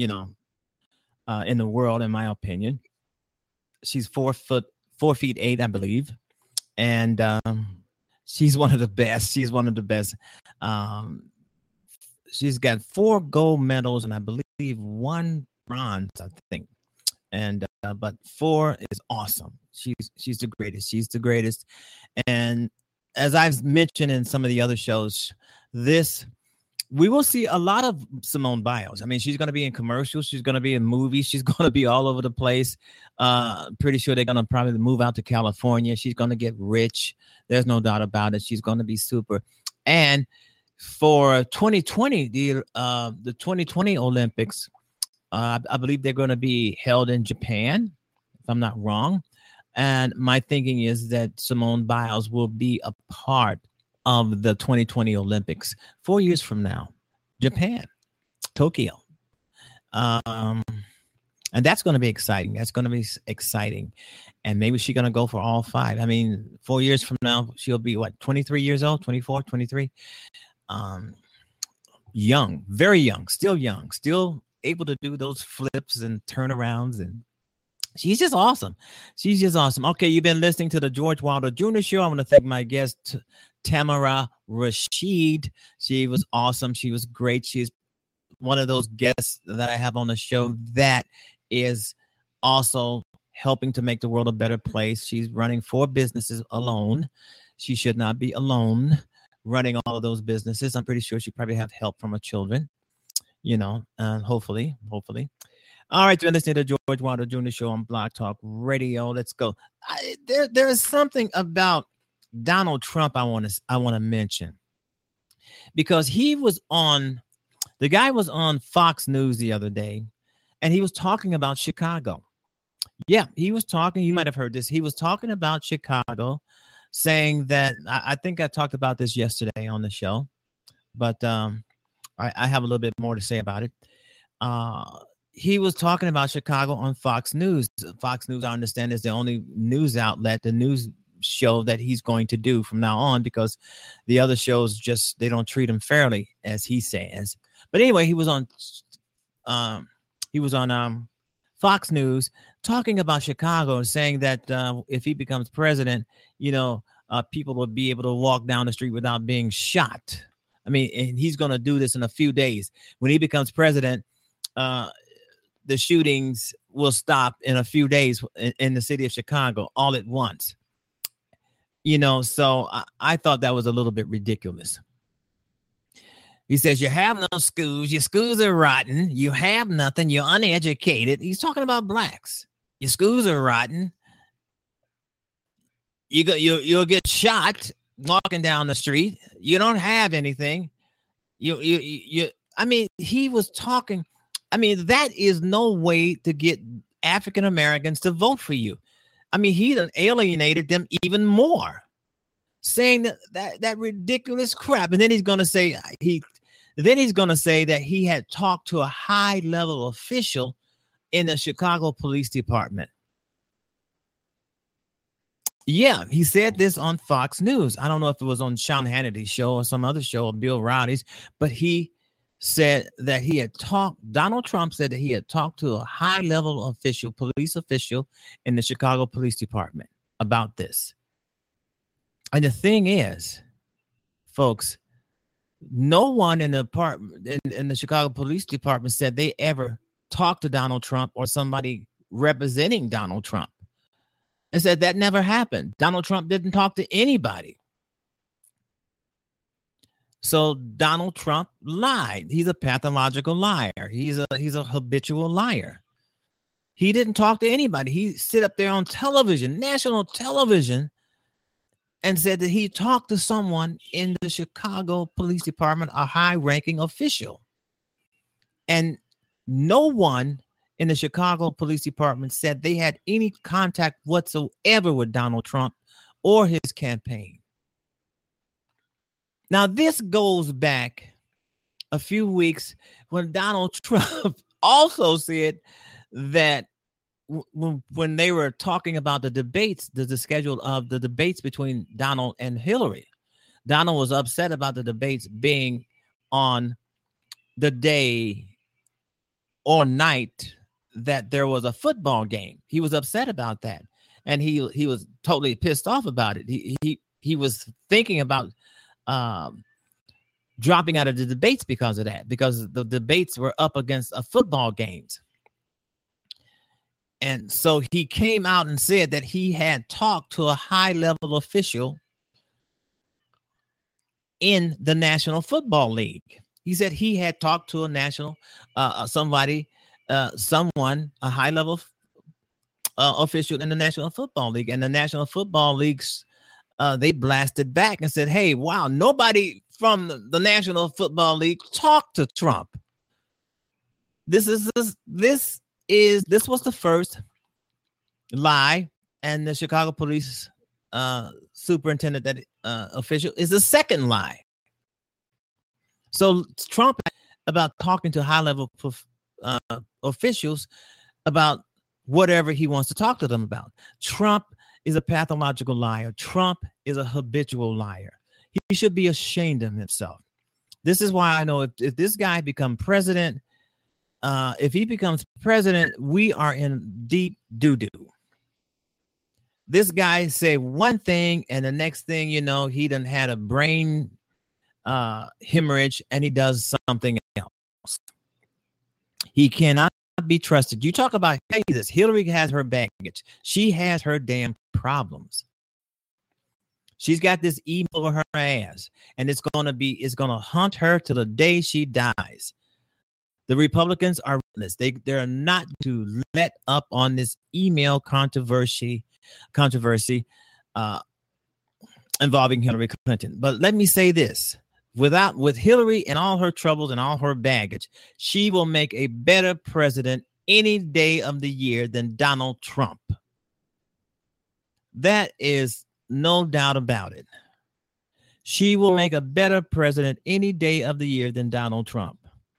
in the world, in my opinion. She's 4 feet 8, I believe, and she's one of the best. She's got 4 gold medals, and I believe 1 bronze, I think. And but 4 is awesome. She's the greatest. She's the greatest. And as I've mentioned in some of the other shows, we will see a lot of Simone Biles. I mean, she's going to be in commercials. She's going to be in movies. She's going to be all over the place. Pretty sure they're going to probably move out to California. She's going to get rich. There's no doubt about it. She's going to be super. And for 2020, the 2020 Olympics, I believe they're going to be held in Japan, if I'm not wrong. And my thinking is that Simone Biles will be a part of the 2020 Olympics 4 years from now, Japan, Tokyo. And that's going to be exciting. And maybe she's going to go for all 5. I mean, 4 years from now, she'll be 23 years old, 24, 23. Young, very young, still able to do those flips and turnarounds, and she's just awesome. Okay, you've been listening to the George Wilder Jr. Show. I want to thank my guest, Tamara Rashid. She was awesome. She was great. She's one of those guests that I have on the show that is also helping to make the world a better place. She's running 4 businesses alone. She should not be alone running all of those businesses. I'm pretty sure she probably have help from her children, hopefully. All right, you're listening to George Wilder Jr. Show on Blog Talk Radio. Let's go. There is something about Donald Trump I want to mention, because the guy was on Fox News the other day, and he was talking about Chicago. Yeah, he was talking. You might have heard this. He was talking about Chicago, saying that I think I talked about this yesterday on the show, but I have a little bit more to say about it. He was talking about Chicago on Fox News. Fox News, I understand, is the only news outlet, the news show that he's going to do from now on, because the other shows they don't treat him fairly, as he says. But anyway, he was on Fox News talking about Chicago and saying that if he becomes president, people will be able to walk down the street without being shot. I mean, and he's going to do this in a few days. When he becomes president, the shootings will stop in a few days in the city of Chicago all at once. So I thought that was a little bit ridiculous. He says, you have no schools. Your schools are rotten. You have nothing. You're uneducated. He's talking about blacks. Your schools are rotten. You'll get shot walking down the street. You don't have anything. I mean, he was talking. I mean, that is no way to get African Americans to vote for you. I mean, he done alienated them even more, saying that ridiculous crap. And then he's going to say that he had talked to a high level official in the Chicago Police Department. Yeah, he said this on Fox News. I don't know if it was on Sean Hannity's show or some other show, or Bill Rowdy's, but he said that Donald Trump said that he had talked to a high level official, police official in the Chicago Police Department about this. And the thing is, folks, no one in the Chicago Police Department said they ever talked to Donald Trump or somebody representing Donald Trump, and said that never happened. Donald Trump didn't talk to anybody. So Donald Trump lied. He's a pathological liar. He's a habitual liar. He didn't talk to anybody. He sit up there on television, national television, and said that he talked to someone in the Chicago Police Department, a high-ranking official. And no one in the Chicago Police Department said they had any contact whatsoever with Donald Trump or his campaign. Now, this goes back a few weeks when Donald Trump also said that when they were talking about the debates, the schedule of the debates between Donald and Hillary, Donald was upset about the debates being on the day or night that there was a football game. He was upset about that, and he was totally pissed off about it. He was thinking about dropping out of the debates because of that, because the debates were up against football games. And so he came out and said that he had talked to a high-level official in the National Football League. He said he had talked to a high-level official in the National Football League, and the National Football League's they blasted back and said, "Hey, wow, nobody from the National Football League talked to Trump." This was the first lie, and the Chicago police superintendent, that official, is the second lie. So Trump, about talking to high-level officials about whatever he wants to talk to them about. Trump is a pathological liar. Trump is a habitual liar. He should be ashamed of himself. This is why I know if this guy becomes president, if he becomes president, we are in deep doo-doo. This guy say one thing, and the next thing you know, he done had a brain hemorrhage, and he does something else. He cannot be trusted. You talk about, hey, this Hillary has her baggage. She has her damn problems. She's got this evil over her ass, and it's gonna haunt her till the day she dies. The Republicans are relentless. They're not to let up on this email controversy involving Hillary Clinton. But let me say this. With Hillary and all her troubles and all her baggage, she will make a better president any day of the year than Donald Trump. That is no doubt about it. She will make a better president any day of the year than Donald Trump.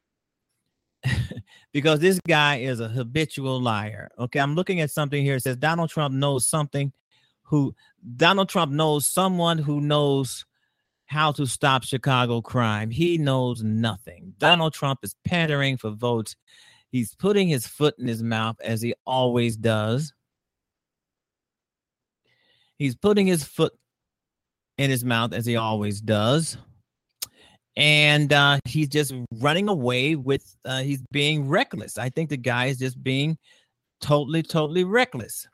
Because this guy is a habitual liar. Okay, I'm looking at something here. It says Donald Trump knows someone who knows how to stop Chicago crime. He knows nothing. Donald Trump is pandering for votes. He's putting his foot in his mouth as he always does. He's putting his foot in his mouth as he always does. And he's just running away with, he's being reckless. I think the guy is just being totally reckless.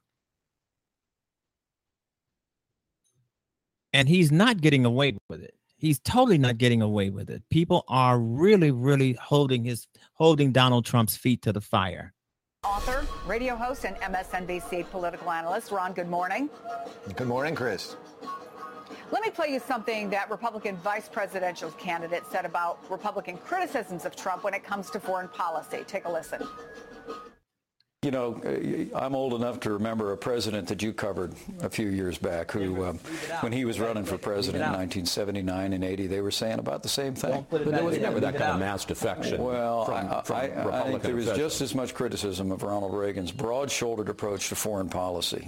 And he's not getting away with it. He's totally not getting away with it. People are really holding Donald Trump's feet to the fire. Author, radio host, and MSNBC political analyst. Ron, good morning. Good morning, Chris. Let me play you something that Republican vice presidential candidate said about Republican criticisms of Trump when it comes to foreign policy. Take a listen. You know, I'm old enough to remember a president that you covered a few years back who, when he was running for president in 1979 and 80, they were saying about the same thing. But there was never that kind of mass defection. Well, from I think there was just as much criticism of Ronald Reagan's broad-shouldered approach to foreign policy.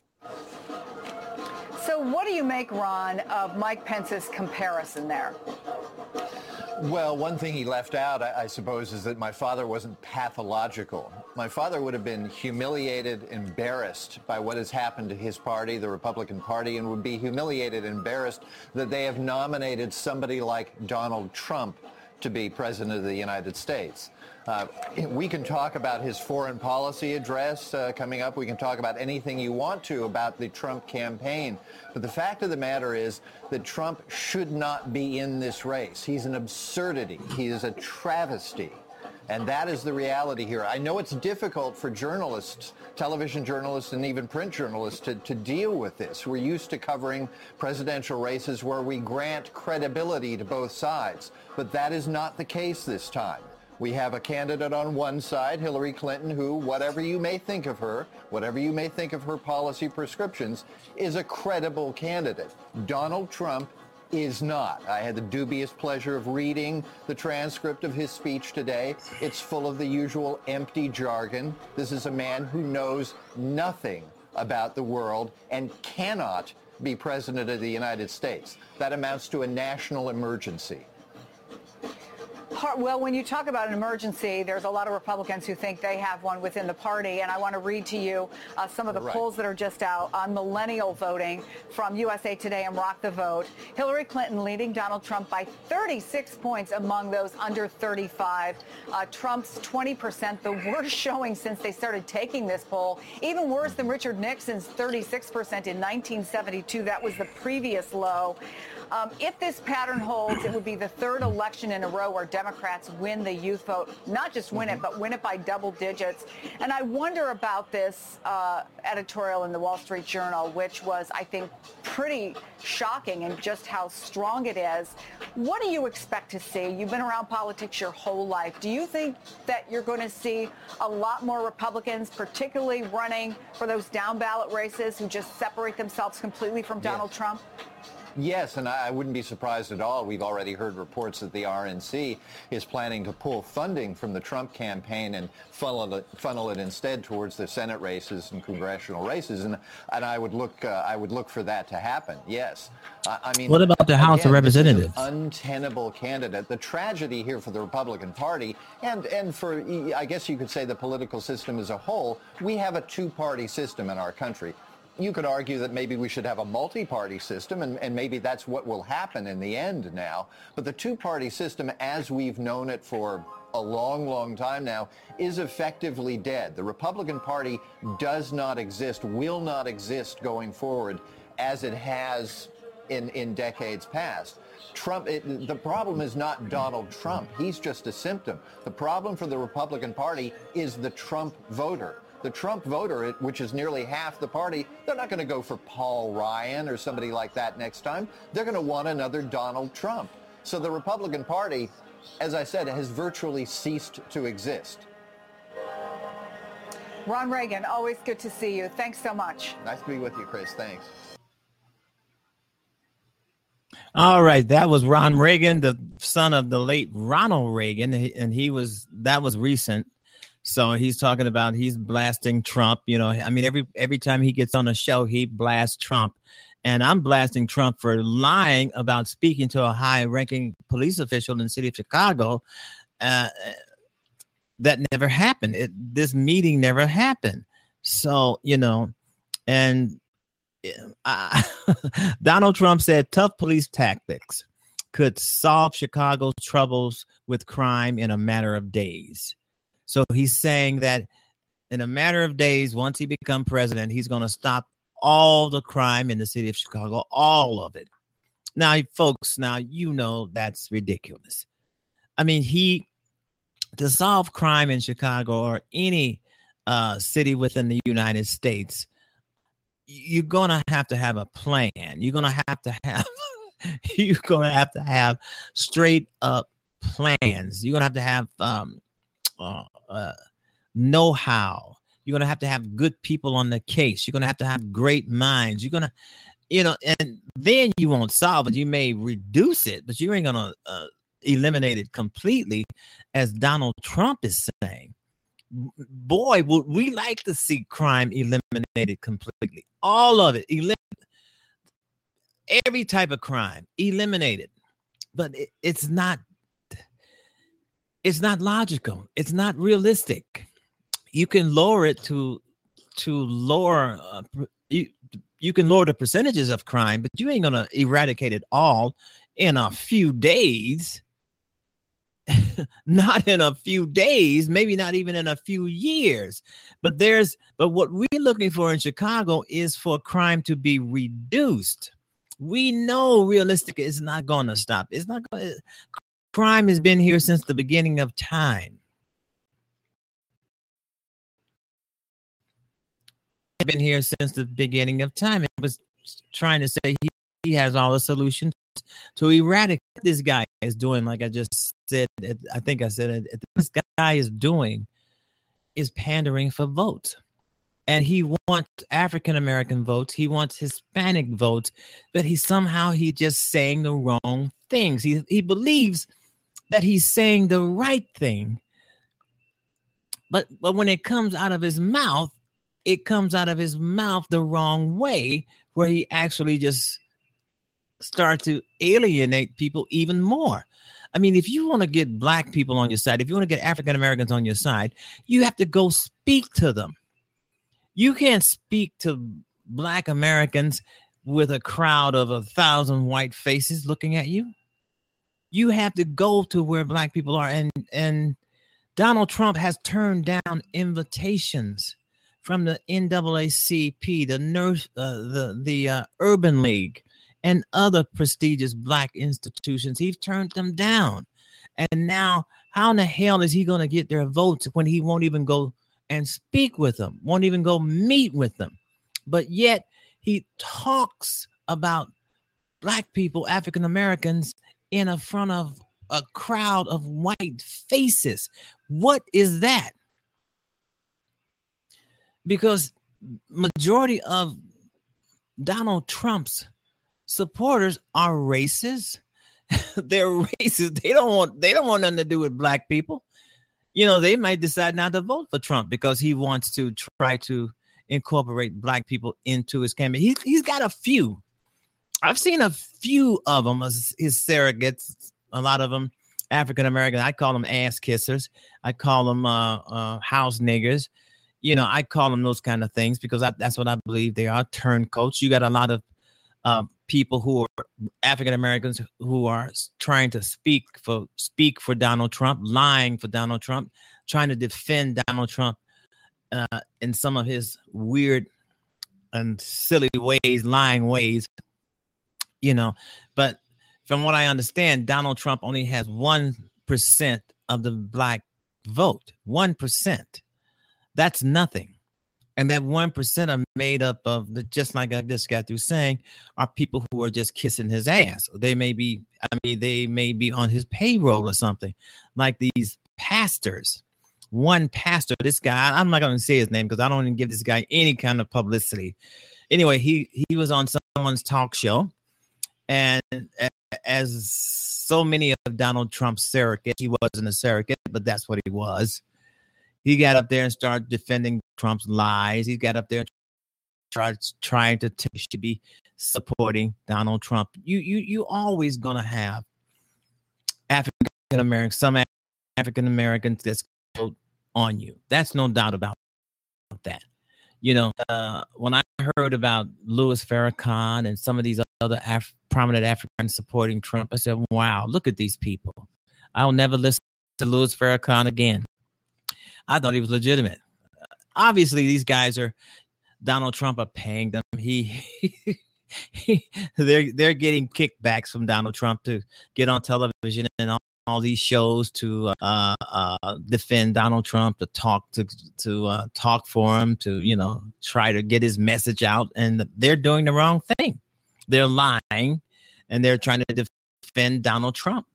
So what do you make, Ron, of Mike Pence's comparison there? Well, one thing he left out, I suppose, is that my father wasn't pathological. My father would have been humiliated, embarrassed by what has happened to his party, the Republican Party, and would be humiliated, embarrassed that they have nominated somebody like Donald Trump to be president of the United States. We can talk about his foreign policy address coming up. We can talk about anything you want to about the Trump campaign. But the fact of the matter is that Trump should not be in this race. He's an absurdity. He is a travesty. And that is the reality here. I know it's difficult for journalists, television journalists, and even print journalists to deal with this. We're used to covering presidential races where we grant credibility to both sides. But that is not the case this time. We have a candidate on one side, Hillary Clinton, who, whatever you may think of her, whatever you may think of her policy prescriptions, is a credible candidate. Donald Trump is not. I had the dubious pleasure of reading the transcript of his speech today. It's full of the usual empty jargon. This is a man who knows nothing about the world and cannot be president of the United States. That amounts to a national emergency. Well, when you talk about an emergency, there's a lot of Republicans who think they have one within the party. And I want to read to you some of the polls that are just out on millennial voting from USA Today and Rock the Vote. Hillary Clinton leading Donald Trump by 36 points among those under 35. Trump's 20%, the worst showing since they started taking this poll. Even worse than Richard Nixon's 36% in 1972. That was the previous low. If this pattern holds, it would be the third election in a row where Democrats win the youth vote. Not just win it, but win it by double digits. And I wonder about this editorial in the Wall Street Journal, which was, I think, pretty shocking in just how strong it is. What do you expect to see? You've been around politics your whole life. Do you think that you're going to see a lot more Republicans, particularly running for those down ballot races, who just separate themselves completely from Donald Trump? Yes, and I wouldn't be surprised at all. We've already heard reports that the RNC is planning to pull funding from the Trump campaign and funnel it instead towards the Senate races and congressional races, and I would look for that to happen. Yes, I mean, what about the House of Representatives? Untenable candidate. The tragedy here for the Republican Party and for, I guess you could say, the political system as a whole, we have a two-party system in our country. You could argue that maybe we should have a multi-party system, and maybe that's what will happen in the end now. But the two-party system, as we've known it for a long, long time now, is effectively dead. The Republican Party does not exist, will not exist going forward as it has in decades past. The problem is not Donald Trump. He's just a symptom. The problem for the Republican Party is the Trump voter. The Trump voter, which is nearly half the party, they're not going to go for Paul Ryan or somebody like that next time. They're going to want another Donald Trump. So the Republican Party, as I said, has virtually ceased to exist. Ron Reagan, always good to see you. Thanks so much. Nice to be with you, Chris. Thanks. All right, that was Ron Reagan, the son of the late Ronald Reagan, and that was recent. So he's talking about he's blasting Trump. You know, I mean, every time he gets on a show, he blasts Trump. And I'm blasting Trump for lying about speaking to a high-ranking police official in the city of Chicago. That never happened. This meeting never happened. So, you know, and Donald Trump said tough police tactics could solve Chicago's troubles with crime in a matter of days. So he's saying that in a matter of days, once he becomes president, he's going to stop all the crime in the city of Chicago, all of it. Now, folks, you know that's ridiculous. I mean, to solve crime in Chicago or any city within the United States, you're going to have a plan. You're going to have straight up plans. You're going to have know-how. You're going to have good people on the case. You're going to have great minds. You're going to, and then you won't solve it. You may reduce it, but you ain't going to eliminate it completely, as Donald Trump is saying. Boy, would we like to see crime eliminated completely. All of it. Every type of crime eliminated. But it's not logical. It's not realistic. You can lower it to lower. You can lower the percentages of crime, but you ain't gonna eradicate it all in a few days. Not in a few days, maybe not even in a few years. But what we're looking for in Chicago is for crime to be reduced. We know realistic is not going to stop. It's not going to. Crime has been here since the beginning of time. It's been here since the beginning of time. It was trying to say he has all the solutions to eradicate. This guy is doing, like I just said, I think I said it, this guy is doing is pandering for votes. And he wants African-American votes. He wants Hispanic votes, but he's just saying the wrong things. He believes that he's saying the right thing. But when it comes out of his mouth, it comes out of his mouth the wrong way, where he actually just start to alienate people even more. I mean, if you want to get black people on your side, if you want to get African Americans on your side, you have to go speak to them. You can't speak to black Americans with a crowd of 1,000 white faces looking at you. You have to go to where black people are. And Donald Trump has turned down invitations from the NAACP, the Urban League, and other prestigious black institutions. He's turned them down. And now, how in the hell is he going to get their votes when he won't even go and speak with them, won't even go meet with them? But yet he talks about black people, African Americans, in front of a crowd of white faces. What is that? Because majority of Donald Trump's supporters are racist. They're racist. They don't want nothing to do with black people. You know, they might decide not to vote for Trump because he wants to try to incorporate black people into his campaign. He's got a few. I've seen a few of them as his surrogates. A lot of them African American. I call them ass kissers. I call them house niggers. I call them those kind of things because that's what I believe they are, turncoats. You got a lot of people who are African Americans who are trying to speak for Donald Trump, lying for Donald Trump, trying to defend Donald Trump in some of his weird and silly ways, lying ways, But from what I understand, Donald Trump only has 1% of the black vote. 1%. That's nothing. And that 1% are made up of, just like I just got through saying, are people who are just kissing his ass. They may be on his payroll or something, like these pastors. One pastor, this guy, I'm not going to say his name because I don't even give this guy any kind of publicity. Anyway, he was on someone's talk show, and as so many of Donald Trump's surrogates, he wasn't a surrogate, but that's what he was. He got up there and started defending Trump's lies. He got up there and trying to be supporting Donald Trump. You always gonna have African Americans, some African Americans that's on you. That's no doubt about that. When I heard about Louis Farrakhan and some of these other prominent Africans supporting Trump, I said, "Wow, look at these people." I'll never listen to Louis Farrakhan again. I thought he was legitimate. Obviously, these guys Donald Trump are paying them. They're getting kickbacks from Donald Trump to get on television and all these shows to defend Donald Trump, to talk for him, to try to get his message out. And they're doing the wrong thing. They're lying, and they're trying to defend Donald Trump.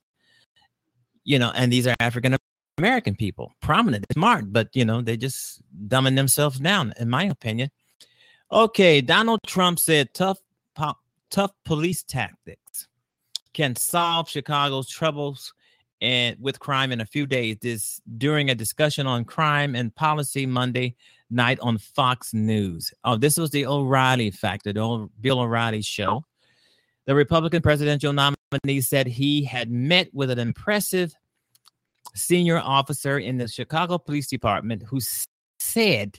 And these are African American people, prominent, smart, but they're just dumbing themselves down, in my opinion. Okay, Donald Trump said tough police tactics can solve Chicago's troubles with crime in a few days. This during a discussion on crime and policy Monday night on Fox News. Oh, this was the O'Reilly Factor, the old Bill O'Reilly show. The Republican presidential nominee said he had met with an impressive senior officer in the Chicago Police Department who said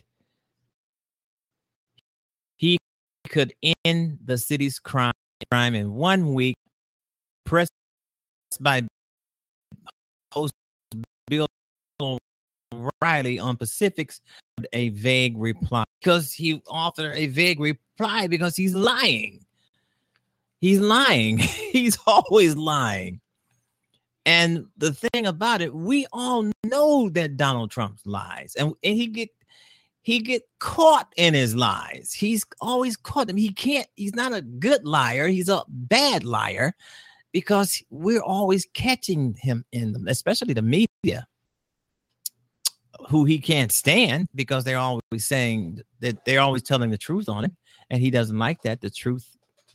he could end the city's crime in 1 week. Pressed by host Bill O'Reilly on Pacific's a vague reply because he offered a vague reply because he's lying. He's lying. He's always lying. And the thing about it, we all know that Donald Trump lies, and he get caught in his lies. He's always caught him. He's not a good liar. He's a bad liar because we're always catching him in them, especially the media, who he can't stand because they're always saying that they're always telling the truth on him, and he doesn't like that. The truth,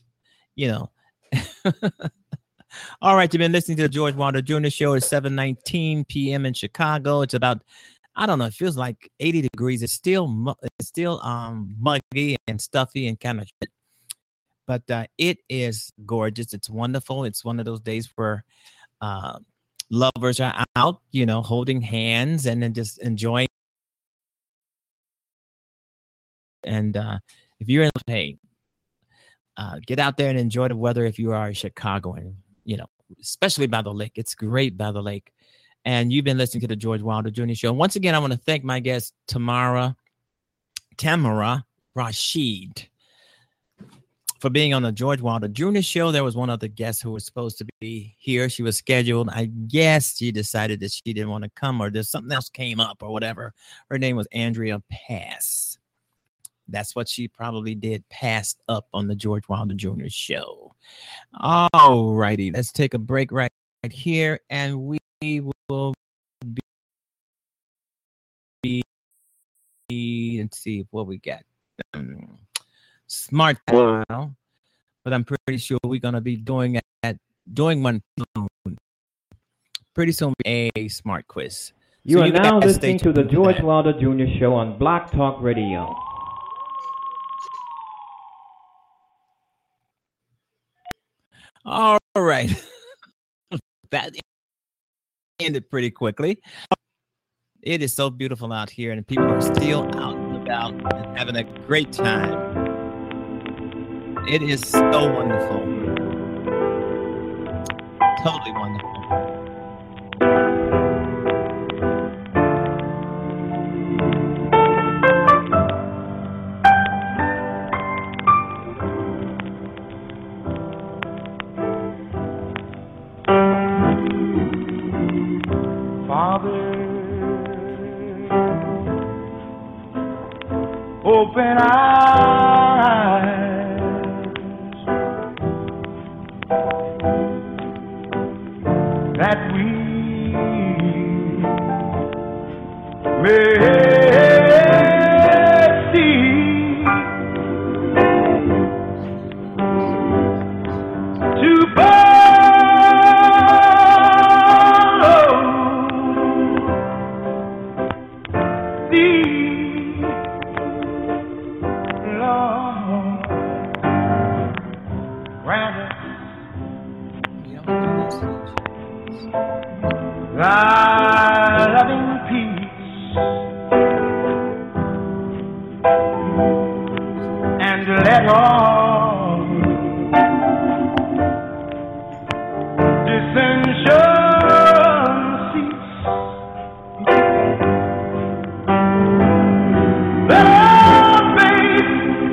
All right, you've been listening to the George Wilder Jr. Show at 7:19 p.m. in Chicago. It's about, I don't know, it feels like 80 degrees. It's still muggy and stuffy and kind of shit. But it is gorgeous. It's wonderful. It's one of those days where lovers are out, holding hands and then just enjoying. And if you're in pain, get out there and enjoy the weather if you are a Chicagoan. Especially by the lake. It's great by the lake. And you've been listening to the George Wilder Jr. Show. Once again, I want to thank my guest, Tamara Rashid, for being on the George Wilder Jr. Show. There was one other guest who was supposed to be here. She was scheduled. I guess she decided that she didn't want to come, or there's something else came up or whatever. Her name was Andrea Pass. That's what she probably did, passed up on the George Wilder Jr. Show. All righty, let's take a break right here, and we will be let's see what we got. Smart quiz, but I'm pretty sure we're gonna be doing one pretty soon. A smart quiz. You are now listening to the George Wilder Jr. Show on Black Talk Radio. All right. That ended pretty quickly. It is so beautiful out here, and people are still out and about and having a great time. It is so wonderful. Totally wonderful. Open eyes, that we may see to follow thee. Thy loving peace, and let all dissension cease. Let our faith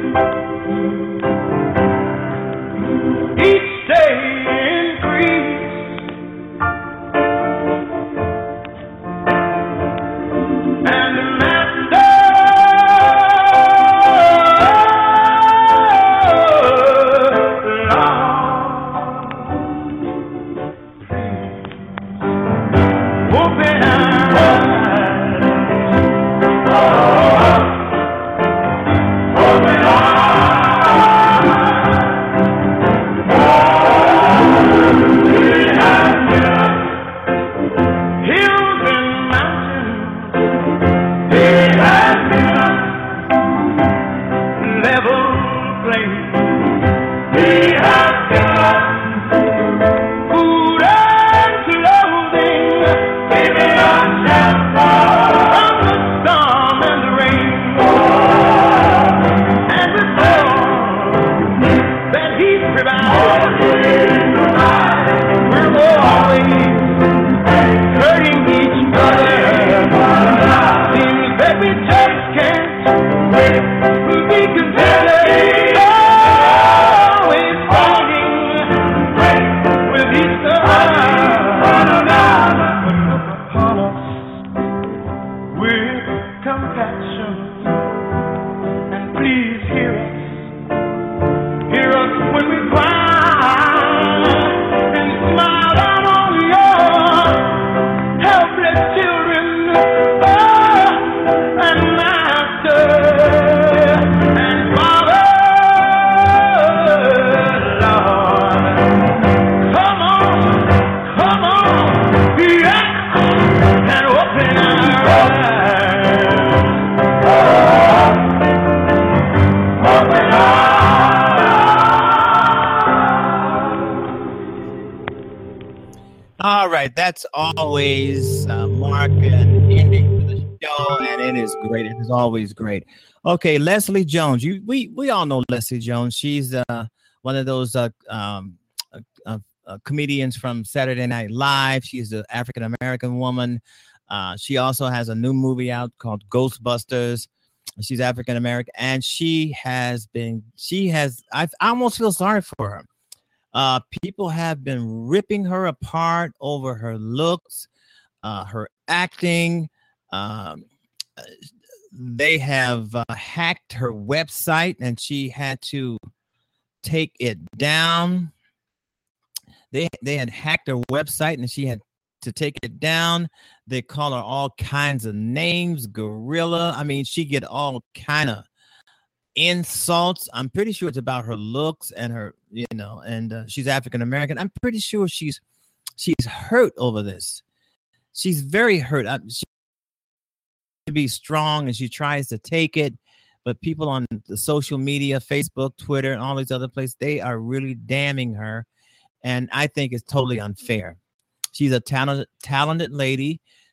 each day increase. That's always Mark and ending for the show, and it is great. It is always great. Okay, Leslie Jones. We all know Leslie Jones. She's one of those comedians from Saturday Night Live. She's an African American woman. She also has a new movie out called Ghostbusters. She's African American, and I almost feel sorry for her. People have been ripping her apart over her looks, her acting. They have hacked her website, and she had to take it down. They had hacked her website, and she had to take it down. They call her all kinds of names, gorilla. I mean, she get all kind of insults. I'm pretty sure it's about her looks and her, and she's African American. I'm pretty sure she's hurt over this. She's very hurt. She to be strong, and she tries to take it, but people on the social media, Facebook, Twitter, and all these other places, they are really damning her, and I think it's totally unfair. She's a talented lady.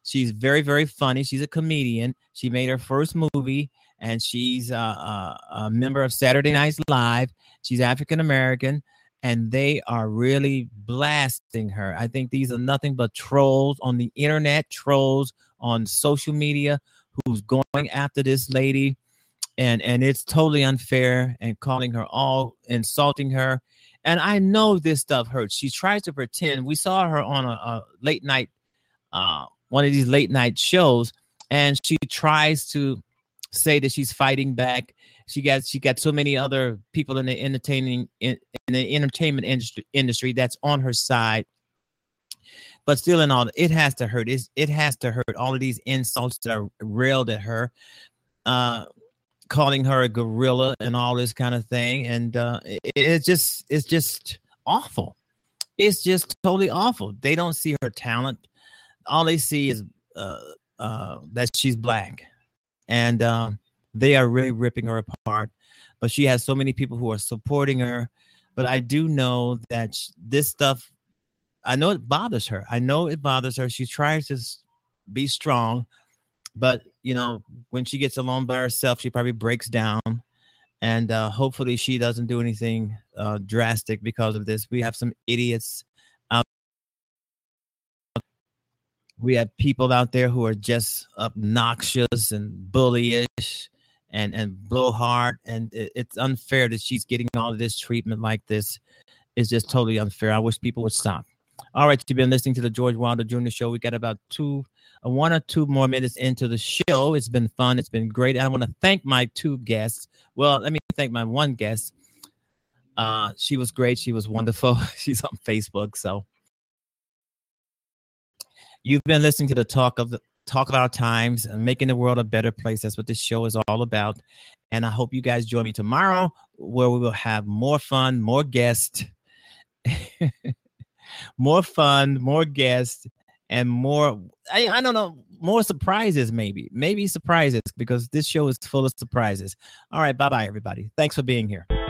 She's very, very funny. She's a comedian. She made her first movie, and she's a member of Saturday Night Live. She's African American, and they are really blasting her. I think these are nothing but trolls on the internet, trolls on social media, who's going after this lady, and it's totally unfair, and calling her all, insulting her. And I know this stuff hurts. She tries to pretend. We saw her on a late night, one of these late night shows, and she tries to say that she's fighting back. She got so many other people in the entertainment industry that's on her side. But still, in all, it has to hurt. It has to hurt. All of these insults that are railed at her, calling her a gorilla and all this kind of thing, and it's just awful. It's just totally awful. They don't see her talent. All they see is that she's black, and they are really ripping her apart. But she has so many people who are supporting her. But I do know that this stuff, I know it bothers her. I know it bothers her. She tries to be strong, but you know, when she gets alone by herself, she probably breaks down. And hopefully she doesn't do anything drastic because of this. We have some idiots out. We have people out there who are just obnoxious and bullyish and blowhard. And it's unfair that she's getting all of this treatment like this. It's just totally unfair. I wish people would stop. All right, you've been listening to the George Wilder Jr. Show. We got about 1 or 2 more minutes into the show. It's been fun. It's been great. I want to thank my 2 guests. Well, let me thank my 1 guest. She was great. She was wonderful. She's on Facebook. So you've been listening to the talk of our times and making the world a better place. That's what this show is all about. And I hope you guys join me tomorrow, where we will have more fun, more guests, more fun, more guests, and more, I don't know, more surprises, maybe surprises, because this show is full of surprises. All right. Bye-bye, everybody. Thanks for being here.